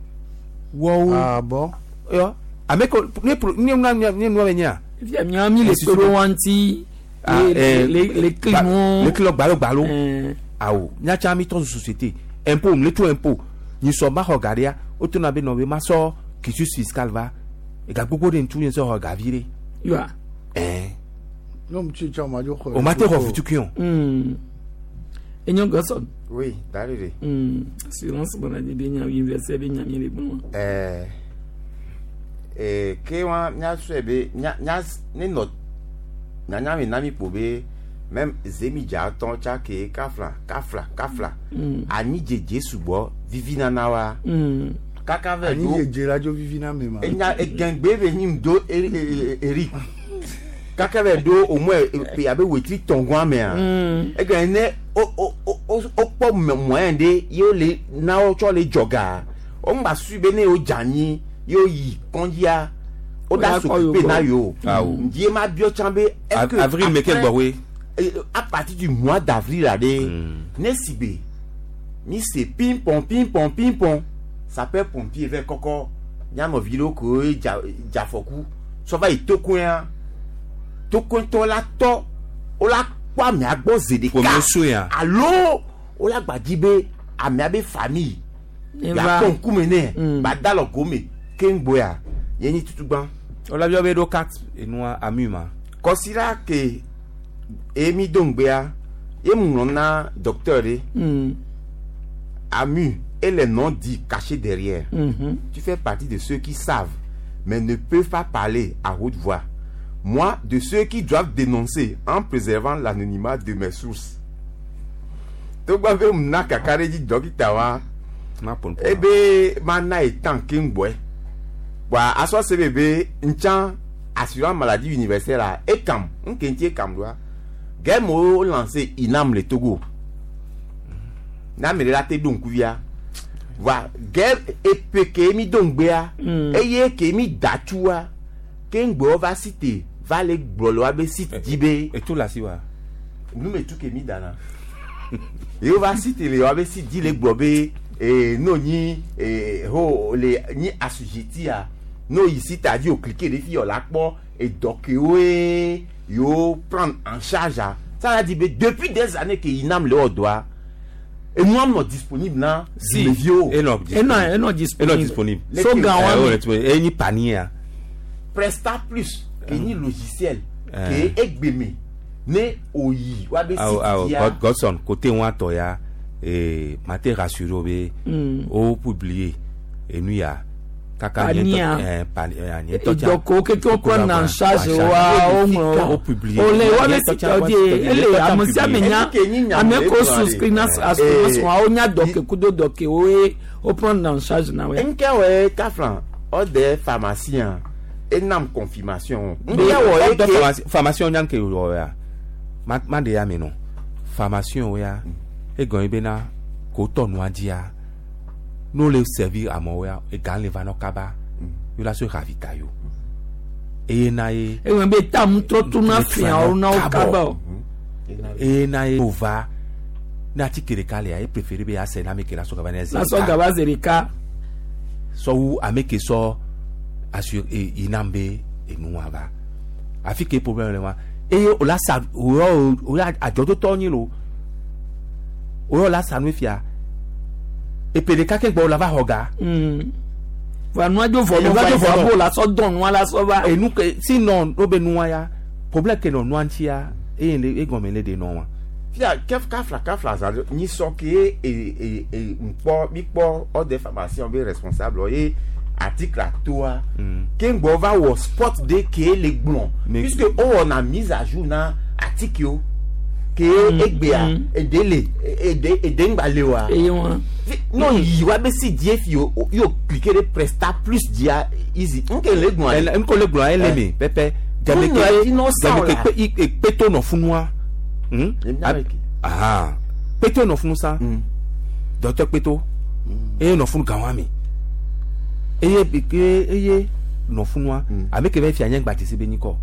wo ah bon yo ameko ni ni na ni no enya ya mi ami le toro wanti les les clients les clients balo balo awo nya cha mi ton société impôt le tout impôt ni so ba regarder auto na be no be ma so quitus fiscal va e ga gbogbo de ntu yen so regavire yo eh non tu tu ma jo o maté refutu kion hmm enyo gason oui d'aller hmm assurance maladie be nya universel be nya mi le bon eh eh ke wa nya swebe nya nya ne no nya nya mi na mi pobe même zemi ja ton cha ke kafla kafla kafla ani jeje subo vivi na na wa hmm kaka ve ani jeje la jo vivi na me ma enya egangbe be nim do eri kaka ve do o mo pe abe wetri tongon ame a egane o o o o po mo ende yo le na o cho le joga o mba su be ne o jani yo yi konjia o da s'occuper na yo ndie ma bio chambe avril mekel bowe à partir du mois d'avril là de ne sibe mi se ping pong ping pong ping pong ça peut pompier vers koko nyamo vilo ko ja jafoku so va itokun ya tokun to la to o la kwa mi agbo zedeka allo o la gbadibe ami abe famille ya kon kumene ba dalo gome kengboya yeni tutugban o la bio be do kat enua amuma considère que emi dongbea e munona docteur hmm amu et les noms dits cachés derrière. Mm-hmm. Tu fais partie de ceux qui savent mais ne peuvent pas parler à haute voix moi, de ceux qui doivent dénoncer en préservant l'anonymat de mes sources. Donc, je vais me faire dit docteur. Eh bien, maintenant, étant qu'un boy, à soi, c'est bébé, un chant assurant maladie universelle, et comme, un quintier comme toi, Gemo lancé Inam le Togo. Na me la te donc via. Va, gem et pe ke mi donc bea. Et ye ke mi datua. Ken bo va citer, va le brolo abe site dibe. Et tout là si wa. Nous me tout ke mi dana. Et va citer le abe site di le globé et no ni et ho les ni assujetti a. No ici t'as dit au cliquer les filles au lac et donc ouais. Yo prendre en charge ça a dit depuis des années que Inam le doit et nous sommes disponibles là si et non et non et non disponible disponible so gawa et ni panier Presta plus que ni logiciel que egbeme ne oyi wa be si ah Godson côté on toya et maté rassuré au publier et nous ya Pania. Et donc, quelqu'un prend en charge, au public. On les voit, c'est à dire, elle est à Monsieur Mena, à mes co-souscrits, à ce moment, on a donc, coup donc, oui, on prend en charge. Un cas, ouais, Kafran, on des pharmaciens, énorme confirmation. Pharmacien, on a que, ma de mais non. Pharmacien, ouais, et Goïbena, Coton Noadia. Nous les servir à moi et quand les vannes kaba il a se ravita yo et nae et on be tam trop tout na fia on na kaba et nae ova na tikere kale ai préféré be ase na meke la so kaba na la so kaba zerika so ameke so assure et inambe et nous ava afike problème là et o la sa o o ya ajodo tonyi lo o la sa no fia et puis les cas qui bon la va hoga va nous de voler va de voler la so don nous la so va et nous sinon obe nous ya problème que non nous antia et les gomele de non fia kef kafla kafla za ni so que et et et mpo mi po o de pharmacie on be responsable et article à toi ken bo va au spot de que les blonds puisque on a mis à jour na article que egbea edele ede edengalewa non il va be si die yo yo cliquer le Presta plus dia easy on que le gwan on que le gwan elle me pepe jameke jameke peto no funwa hm ah peto no funu ça docteur peto et no funu gawami eye bike eye no funwa avec be fi anyen gbati se beniko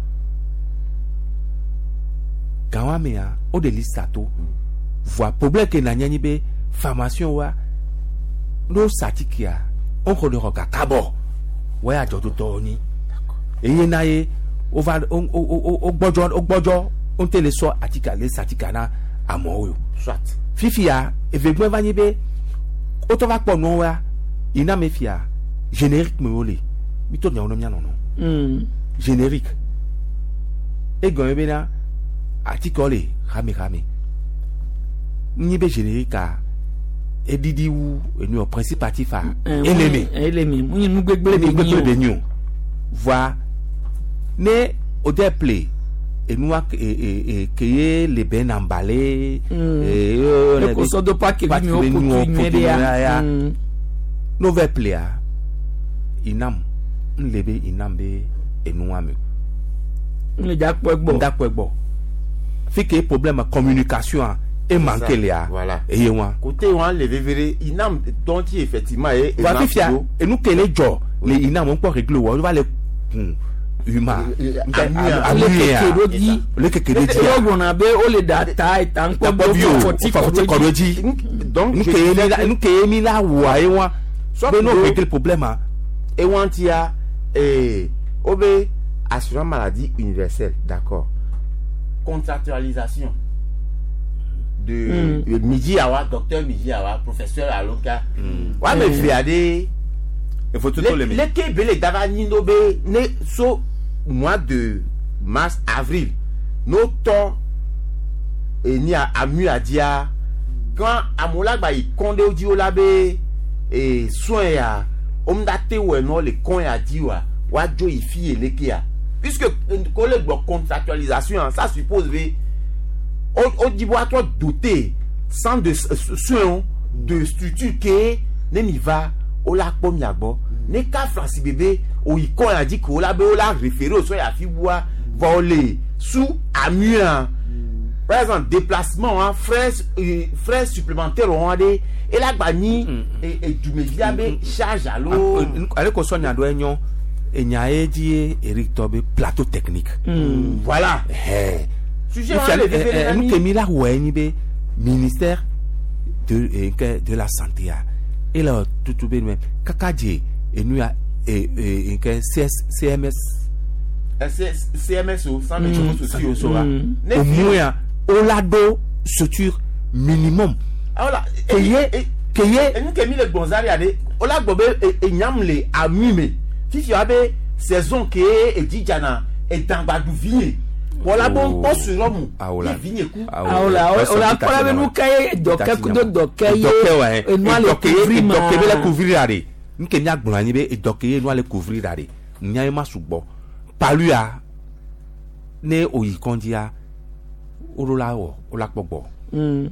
Kawamea o de lisato voit problème que na nyani be formation wa no satikia on ko de roka kabo wa ya jodo to ni eye na ye o va o o o gbojo o gbojo on te le so atika le satika na amo yo soit fifia evegbe va ni be o to va po no wa ina me fia générique me ole mi to nya ono nya no no générique e go be na article rame rame ni be générique et didi ou nous principe actif à ennemi ennemi nous nous gbegbe de nous voir né au déplay et nous et et que les ben emballés et le coso de pas que nous nous va plaire inam lebe inambe et nous ame le dakpo egbo dakpo egbo fait problème communication et manquer là voilà et moi côté on les verrer inam dont effectivement et et nous que les jo les inam on peut régler on va les humain le que que dit on a be o le data et tant que donc nous que nous que mi la wa et moi soit nous régler problème et on tia et obé assurance maladie universelle d'accord contractualisation de mm. Midi Awa, docteur Midi Awa, professeur Aloka. Ouais, mais regardez, il faut tout le les que belé davani nobe ne so mois de mars avril no temps et ni a amu a dia quand amola ba i konde odi olabe et soin ya omdate we no le kon ya diwa wa jo ifi eleke ya puisque qu'on le contractualisation ça suppose ve au dit bois toi doté sans de soins de structure que ne mi va au la pom yagbo ne ka France bébé o iko a dit que la be o la référé au so ya fi bois voler sous amuant par exemple déplacement hein, frais euh, frais supplémentaires on des et la bani et et du média be charge à l'eau ale ko sonya do enyo enya edi Eric Tobe plateau technique voilà eh sujet on ke mi la ouais ni be ministère de eh, de la santé et là tout tout bien même kakaje et nous a et et que C M S C M S o sans médecins sociaux sera au moins au lado structure minimum alors keye keye et nous que mi le bonzari ade o la gbobe e nyam le amime fifi abe saison ke e dijana e tambadu vie wala bon po sur mu aola vigne ku aola ola kola be nu kay doke ku do doke ye e no le couvrir doke be le couvrir ade nke nya gbon ani be e doke ye no le couvrir ade nya e ma sugbo palua ne oyi kondia orola o ola pogbo mm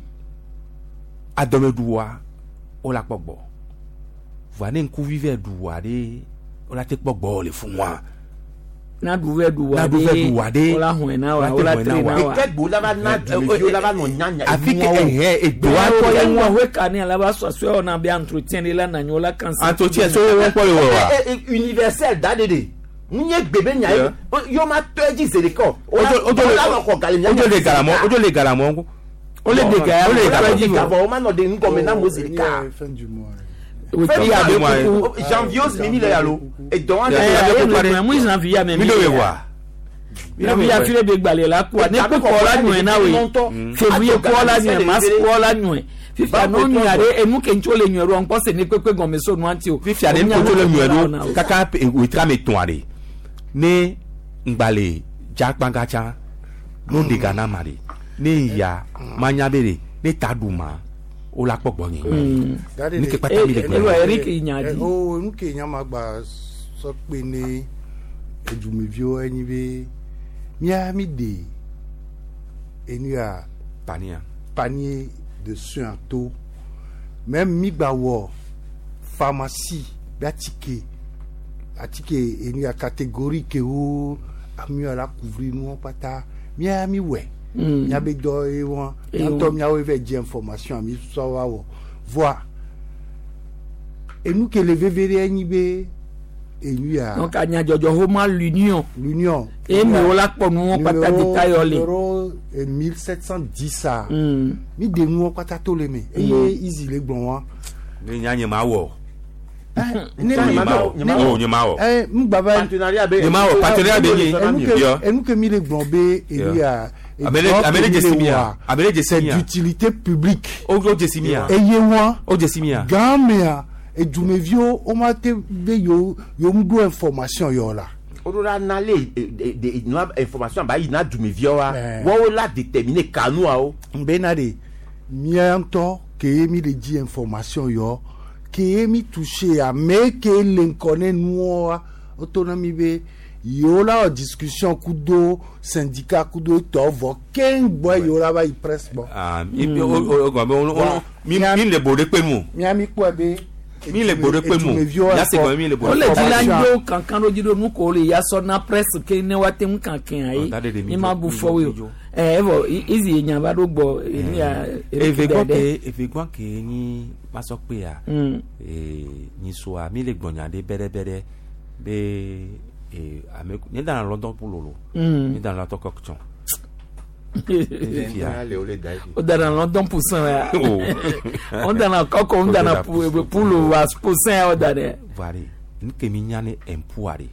adomeduwa ola pogbo vane nku vive duwa de ola te pogbo le fun wa na duwe duwa na duwe duwa de ola hun na wa ola tre na wa e ke gbo la ba na du medio la ba no nyanya afike eh e do wa ko wa ye wa we kan la ba so so na bi entretien la na nyola cancer entretien so won ko wa universel dadede munye bebe nya yo ma toji zereko ojo ojo ojo le garamo ojo le garamo o le de ga o le garamo o ma no de nko me na mo zerika fin du mois we ti ya de ko janvier mimi le yalo e don an e mo janvier me mi do we wa mi do ya file be gbale la ko ne ko ko la nu na we février ko la nu mars ko la nu fifa no nu ade enu ke ncho le nu ro npo se ne pepe gon me so nu anti o fifa de ncho le nu ro kaka we tra me ton ade ne ngbale jakpangacha no de gana mari ne ya manyabere ne taduma o la pogbo yin ni ke pata mi le e lo Eric Inyadi o nu ke nya magba so pe ni ejumivio enyi be mia mi de enu a pania panier de soins to même mi gba wo pharmacie biatike atike enu a catégorie ke o ami ala couvrir nous pata mia mi we mia be do e won to mia we ve di information mi so wa wo voir et nous que le vevere enyi be enu a donc anya jojo homa l'union l'union et mi o la po nu pata détail ole euro mille sept cent dix ça mi de nu pata to le me e easy le gbon wa ni nyanye ma wo ne ma wo ni ma wo eh mbaba partenariat be ni ma wo partenariat be ni yo enu que mi le gbon be enu a abele abele jesimia abele jesimia c'est d'utilité publique o go jesimia eye won o jesimia gamea e jumevio o ma te be yo yo mdo information yo la odora na le de no information ba yi na dumevio wa wo la déterminer kanu a o mbe na de mianto ke mi le di information yo ke mi toucher a me ke l'enkone noa autonomie be yo la en discussion kudo syndicat kudo to vo ken boy yo la ba i presse bon ah mi o go mi mi le bode pe mu mi ami ko be mi le bode pe mu ya se ko mi le bode o le ti la njo kankan lo jido nu ko le ya so na presse ke ne wa tem kankan ai mi ma bu fo we eh evo easy enya ba do gbo ni a eve gbo ke eve gbo ke ni ma so pe ya eh ni so a mi le gbonya de bere bere be et avec ni dans London pour lolo ni dans la tocoction on dans London pour ça on dans la coco on dans pour pour le was pour ça on dans voilà ni que mignane impoiré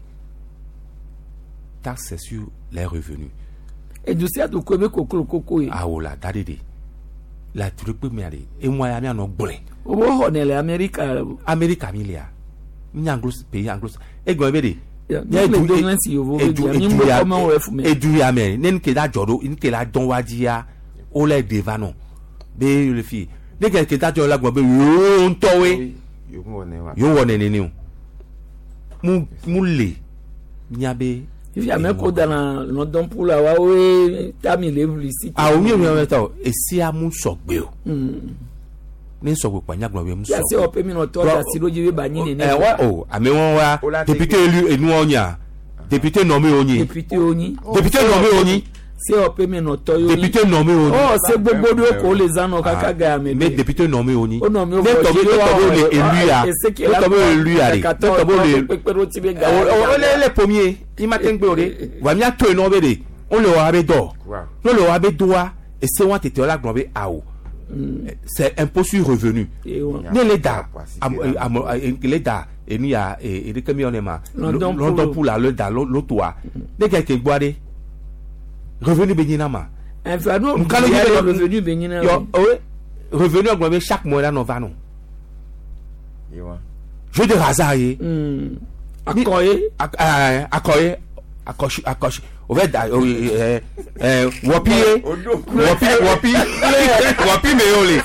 taxe sur les revenus et du ça do ko be kokoro koko ah ola dadede la truc première et moi ya mi an ogble o ho ne le America America milia mi anglo pays anglo e go be de ya du do si yo vo be ni mo ko mo we fu me e du ya me nen ke da jodo in ke la don wadia o le devano be le fi de ke ke da jo la gbo be yo ntowe yo wone ni ni mu mu le nya be il y a même dans la London pour la wa we tami le publicité ah oui oui oui ta e si amu sogbe o ni sogbe pa nyagba we mu so ya se o pe mi no to da si loji we ba ni ne eh wa o ame won wa député élu enu onya député nommé onyi député onyi député nommé onyi se o pe mi no to yo député nommé onyi oh c'est gbogbo do ko le zan o kaka ga me mais député nommé onyi o nommé o ne to be to be élu ya to be élu ya re to be le pepero ti be ga o le le premier il m'a tengbe ore wa mi ato eno be de on le wa be do no le wa be do wa et c'est wa tete la gbo be awo c'est impôt sur revenu ne le da le da et ni a et de kemi on ema London pour la le da lo toa de ga ke gboade revenu benina ma enfin nous revenu benina yo revenu augmenté chaque mois là non va non je de hasard y accoyer accoyer accocher accocher au fait euh euh wapi wapi wapi wapi meole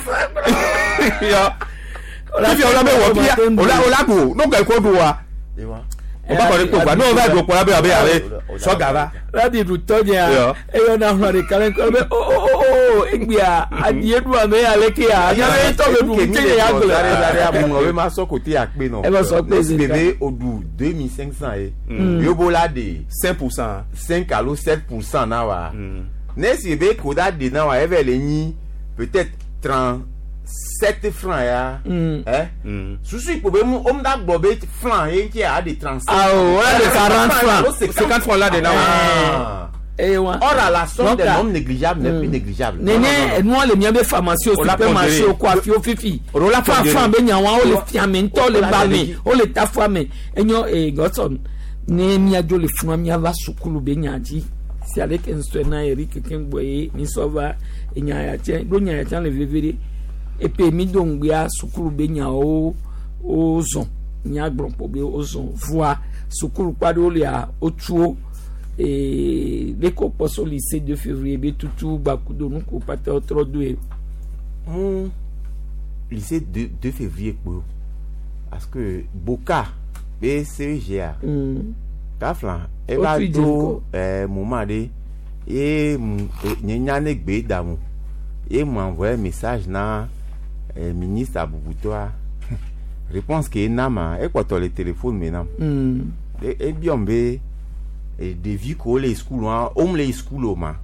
yo la fi ola be wapi ola ola go no ga ko do wa o ba ko ni ko ba no va go ko la be abe abe so gava radi du tonya e yo na hwa de kalen ko be o o o egbia adie du ame ale ke a ya be to be du ke ya go la re amu o be ma so côté akpe no e ba so pe bébé odu deux mille cinq cents e yo bola de cinq pour cent cinq alo sept pour cent na wa ne si be ko da de na wa e ve le ni peut-être trente-sept francs ya eh susu ipo be mu o mda gbo be francs e ki a de trente-sept ah ouais de quarante francs cinquante francs là de na eh ouais or la somme des non négligeable n'est plus négligeable nene nous les miens be pharmacie au supermarché au coiffure au fifi rola fa fa be nyan wa o le fiamen to le ba me o le tafua me enyo e godson ne mi ajo le funu mi ava sukulu be nyaji si avec un na Eric Kengboye ni sova enya ya tie do nya ya tie le vevere et puis mi dongbia sukulu be nya o o zon nya gbon po be o zon voix sukulu kwado le a otuo et les copains au lycée de février be tutu bakudo nu ko pata otro do hmm lycée de deux février ko parce que boka B C G A hmm kaflan e ba do eh moment de et nyanya ne gbe damu et m'envoyer message na eh, ministre Abubutoa réponse que nama e ko to le téléphone maintenant hmm et e biombe et de vie ko les school wa om les school o ma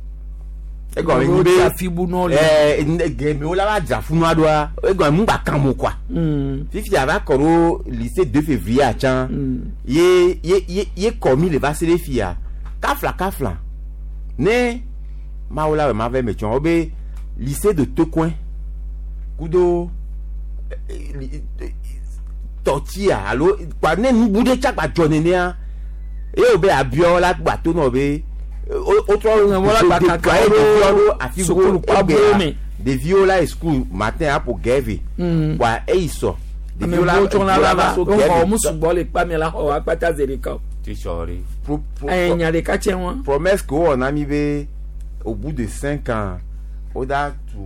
e go ni be fibu no le eh game o la ba jafu no adoa e go mu ba kan mo kwa hmm fifi ava koro lycée deux février a chan ye ye ye commis le va se les fia kafla kafla ne maola we mave me chon obe lycée de Tecoin kudo totia allo kwa ne nbude chakpa jonenia e obe abiola gbato no be o tro wala gba ka o afi go abome de viola school matin a pour gave kwa e iso de viola o la la o mo subo le pa mi la o apata zerika ti sori eh nya de ka che won promesse ko on a mi be au bout de cinq ans au da tout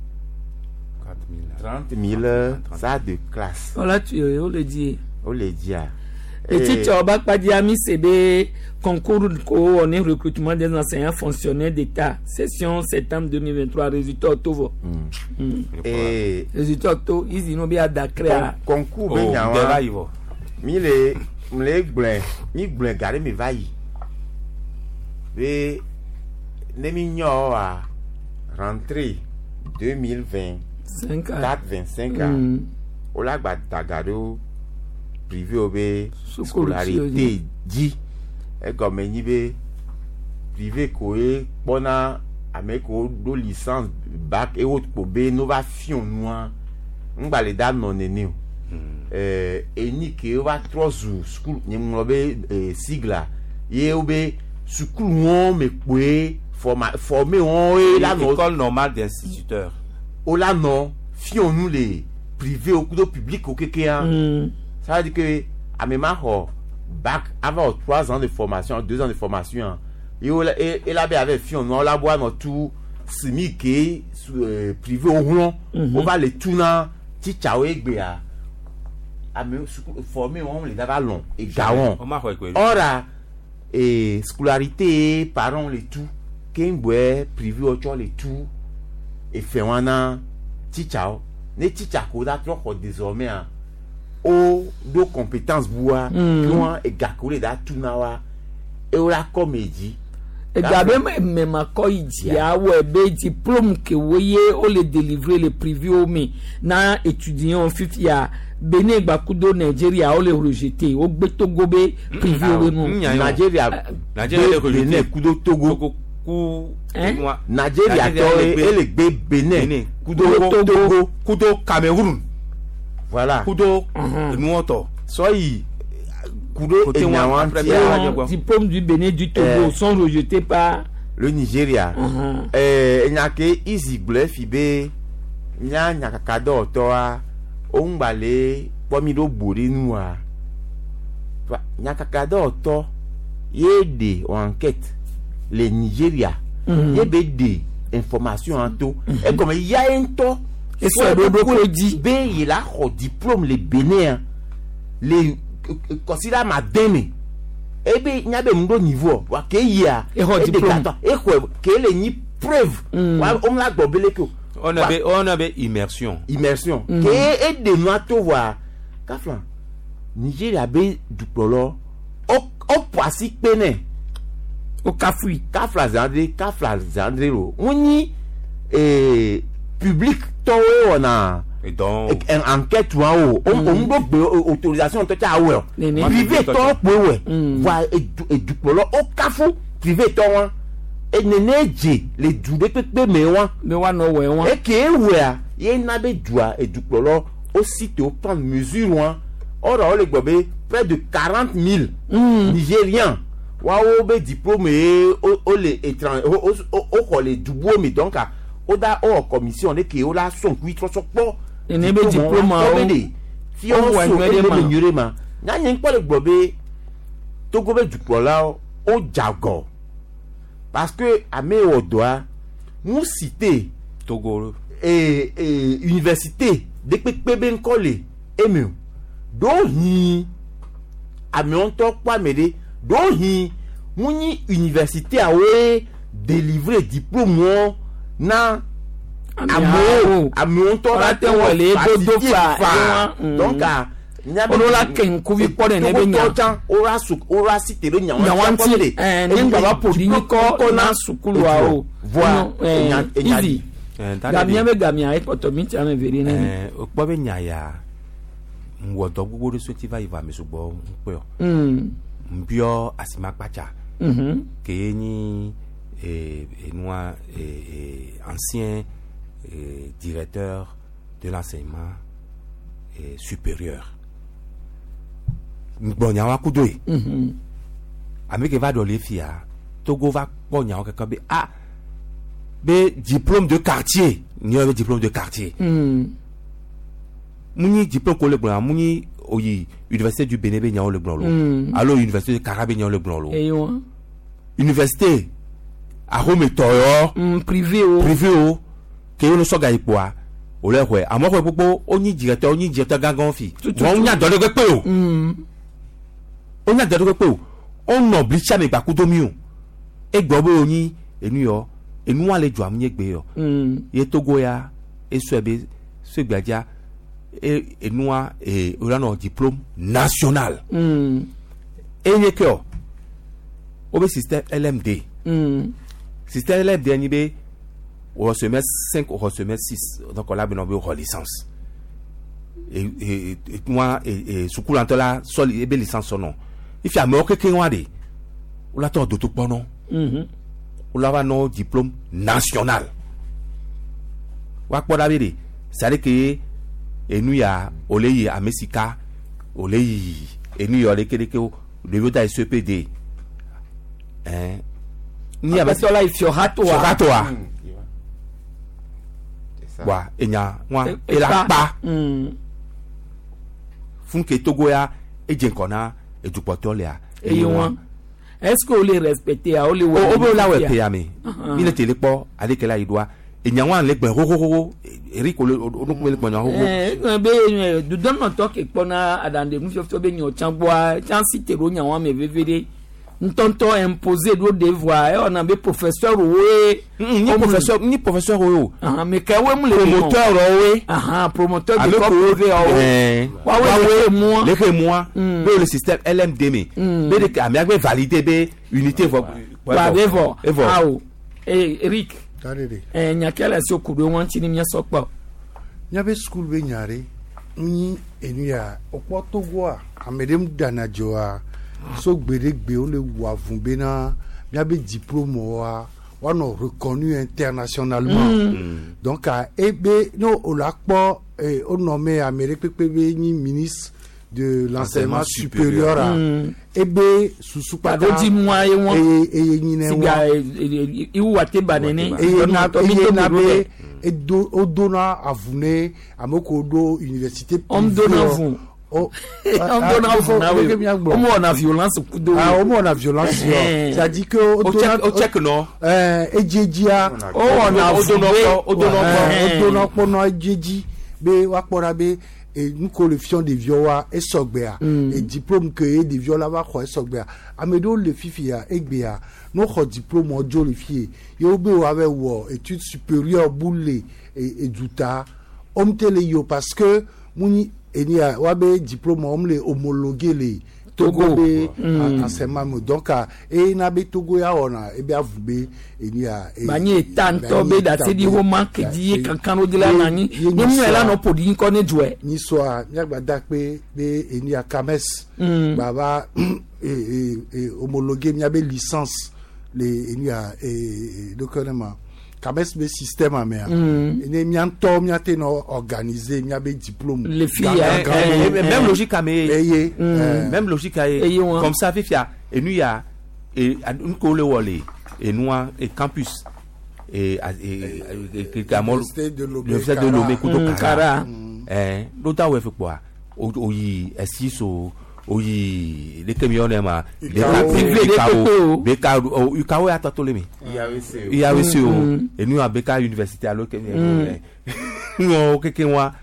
trente mille ça de classe on l'a tué on le dit on le dit et si tu as pas dit ami c'est des concours on est recrutement des enseignants fonctionnaires d'État session septembre deux mille vingt-trois résultat octobre et résultat octobre ils n'ont bien d'acréa concours ben yawa mi le le gblin mi gblin garé me vayi be ne mi nyo a rentrée deux mille vingt-quatre vingt-cinq ans o la gba tagado privé obe scolarité dit e comme ni be privé ko e bona ameko do licence bac et autres ko be no va fion noa ngba le da non nene eh eni ke va trois school ni mo be sigla ye obe school won me pe forma formé on e la école normale d'instituteurs o la non fion nous les privés au coup public au kékéa ça veut dire que à même ho bac avant trois ans de formation deux ans de formation et et là avec fion on la boire dans tout semi que privé au rond on va les tourner ti chawe gbea à me former on les dava long et gaon ora et scolarité parents les tout qu'un boy privé autre les tout et fait wana teacher ne teacher ko da trop désormais au do compétences bois loin et gakole da tout nawa et la comédie Gabe même quand il dit ah ouais be diplôme que voyez on les délivrer les privés au mais na étudiant fifia Benin Bakudo Nigeria on les rejeter au Togo be privé au non Nigeria Nigeria Benin Kudo Togo Nigeria et les be Benin Kudo Togo Kudo Cameroun voilà Kudo Nuoto soyez Kudo et Nyawantia diplôme du Bénin du Togo euh, sont rejetés par le Nigeria. Uh-huh. Euh, il y a que Easy Bluff, Ibe, il y a Nakakado, Toa, Ongbale, Pomido Bourinoua. Nakakado, Toa, il y a des enquêtes, les Nigeria, il y a des informations en tout. Et comme il y a un temps, et ça, le dit, il a un diplôme, les Bénin, les considère ma deme et bien il y a des niveau wa ke ya et diplôme et quoi que les ni preuve on l'a gobelé que on avait on avait immersion immersion que et de noito voir kaflan Nigeria be diplôme au au poisi pene au kafui kafla zandre kafla zandre lo oni et public to on a et donc en enquête ou on on doit autorisation to ta ouais privé to ouais va et du polo au cafou privé to et neneje les doudé pépé mais wa mais wa no ouais wa et que ouais y na be doua et du polo aussitôt prendre mesure wa ora le gobé près de quarante mille Nigériens wa o be diplômé o les étrangers o les dubo mais donc oda o commission de que o la son huit trois pas et ne be diplôme si on voit le nyurema na yen kwa le gbobe to gobe dupola o jago parce que ame odoa nous cité Togo et et université de pepe ben collé emu do hi ame on to kwa mede do hi muni université a we délivrer diplôme na amour amour to la te wole do fa donc a ono la ken kuvi pore ne be nya ora su ora cité le nya nyawanti eh ne ngaba podi ni ko na sukulu a o voilà easy gamia be gamia e poto mi ti ame veri ne eh opo be nya ya nwodo gbogbo re so ti va iva mi sugbo npe o mm mbio asima pacha mhm ke ni et noa et ancien et directeur de l'enseignement et supérieur bonya wa kudoe mhm ameke va do le fia Togo va bonya o kaka be ah be diplôme de quartier ni o diplôme de quartier mhm muni diplôme ko le blanc muni oyi université du Bénin nya o le blanc lo alors université de Karabé nya o le blanc lo et yo université a home toyo mm privé o privé o ke yo no so ga ipo a o le hwe amo hwe popo oni directeur oni directeur gangan fi won nya do le pe o mm on nya do le pe o on oblige cha me gba ku do mi o e gbo bo oni enu yo enu wa le ju amunye gbe yo mm ye Togo ya e so ebe so gbaja e enu wa e o la no diplôme national mm e nye ke o o be système L M D mm système L M D ni be au semestre cinq au semestre six donc on a besoin de licence et et moi et sukulu antola sol e be licence non il fait amour que ken wade ou la to do to pono mhm ou la va no diplôme national wa poda bede c'est que et nous ya oleyi amesika oleyi et nous ya le kedeke o le yoda S P D hein ni ya bato la ifiorato ifiorato wa enya wa ela pa mm fun ke Togo ya e jenkona e dupoto le a e yon est-ce que o le respecter a o le o be la we pe ya mi mi le tele po ale ke la idwa enya wa le gbe ho ho ho eri ko le odun le gbe ho ho eh be du don not talk e pona adande mu fio be nyo chanboa chan cité ro nya wa me vevere ntonto imposer do devoir e ona be professeur we ni professeur ni professeur o ah mais ka we mu le promoteur o we ah promoteur de coopérer o wa we moi le que moi le système L M D M be de ami agbe valider be unité vo ba devo ah o eh Eric Tarere. eh nyakela si okudo won chini mia sokpo Nyabe school be nyare ni enuya opo togo a amedem danajo a so gberegbe o le wa fun be na nyabe diplôme wa one reconnu internationalement mm. donc a ebe no olapo eh, o nommé Amérique pepe ni ministre de l'enseignement supérieur a mm. ebe susu pata di moi e won e e nyine wa i wa te banene e na e na be e do odona avune amoko do université on dona vous on dona vous na we on on a violence kudo ah on on a violence ça dit que au check non euh ejejia on a odona odona odona pono ejeji be wa pora be et nous qualifions des viola et sogbea et diplôme que et des viola va quoi sogbea amedo le fifia egbea no ko diplôme ojo le fie yo be wa ve wo études supérieures boule et duta omtele yo parce que muni enia wa be diplôme omle homologué le Togo be enseignement donc et na be Togo ya ona e be avube enia banye tanto be da se di homa ke di kankan o de la nani ni mu ela no podi ko ne joe ni so a nyagba da pe be enia Kames baba et et homologué nia be licence les enia et document Kames be système a mer ene mi anto mi ate no organiser mi abe diplôme les filles même logique à mais même logique à eh, comme ça fifia et nous ya et une cole wole et nous et campus et et camol l'université de Lomé Kudo Kara eh l'autre ouais fait quoi oyi esiso oyi les camions ma les privé les cas au ukawo ya tatolemi il y a aussi et nous à Beka université alors que non quelqu'un moi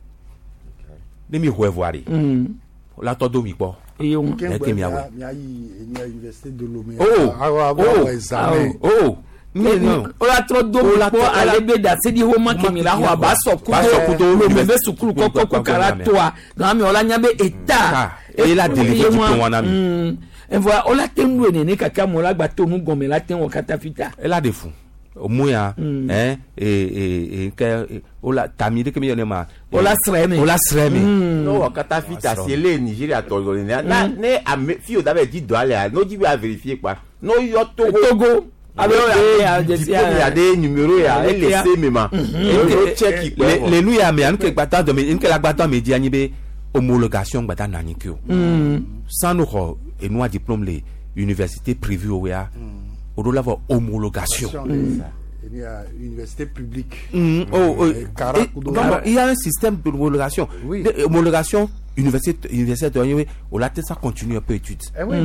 ne mi revoir la to domi po et on que mi ya université de Lomé oh examen oh mais non o la trop do po alebe da se di homa ke mi la ho ba so ku do me be sukuru ko ko kara to a na mi ola nya be eta et la délégué qui ton wana mi et voilà ola tendu ene ne kaka mo la gba to nu gome la ten o katafita elle a des fous au moya hein et et et que ola tamide ke mi yone ma ola sreme ola sreme no katafita c'est le Nigeria to na ne fi o da be di do ale no di bi a vérifier quoi no yo Togo alors il y a des numéros il y a les C même et check les nous ya me an ke gbata do me nke la gbata me di anyi be homologation gbata na nyi kyo sans nous et nous diplôme les universités privées au ya au doit avoir homologation il y a université publique oh il y a un système d'homologation homologation université université de au là ça continue un peu études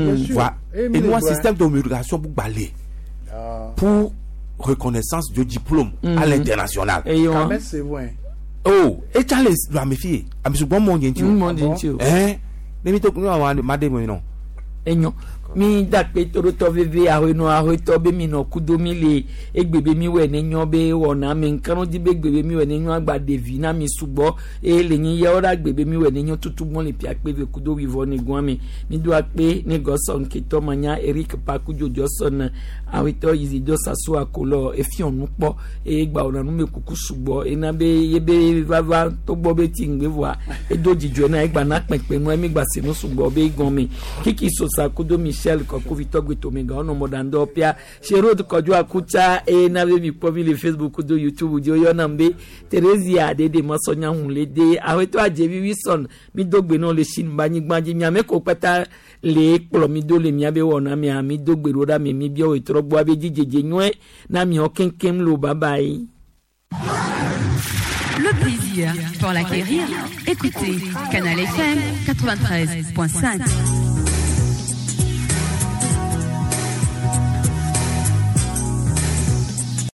et nous un système d'homologation pour balayer pour reconnaissance de diplôme à l'international mais c'est vrai oh et tu as les la méfier à monsieur bon monde entier hein les mythes nous madame non enyo mi dakpe toro to veve a no a to be mi no kudomi le egbebe mi we ne nyo be wona mi nkan di be gbebe mi we ne nyo agba devi na mi subo e le yin ye ora gbebe mi we ne nyo tutu mo le pia pe ve kudo wivo ni gwan mi mi do ape ni goson ki to manya Eric Pakujo Johnson a to yizi do sasu akolo e fi onu po e gba ona nu me kuku subo e na be ye be vava to gbo be ti ngbe wa e do jijo na e gba na pepe nu e mi gba sinu subo be gwan mi kiki so sa kudo Michel Kokovito Gwitomega ono modando pia Sherod Kojua Kucha e na be mi povi le Facebook do YouTube dio yo nambe Teresia de de masonya hunle de aweto ajebi wison mi dogbe no le shin banyi gbanji mi ameko peta le plo mi do le mi abe wona mi ami dogbe roda mi mi bio itrogbo abe jijeje nwe na mi okenkem lo bye bye. Le plaisir pour l'acquérir, écoutez Canal F M quatre-vingt-treize point cinq.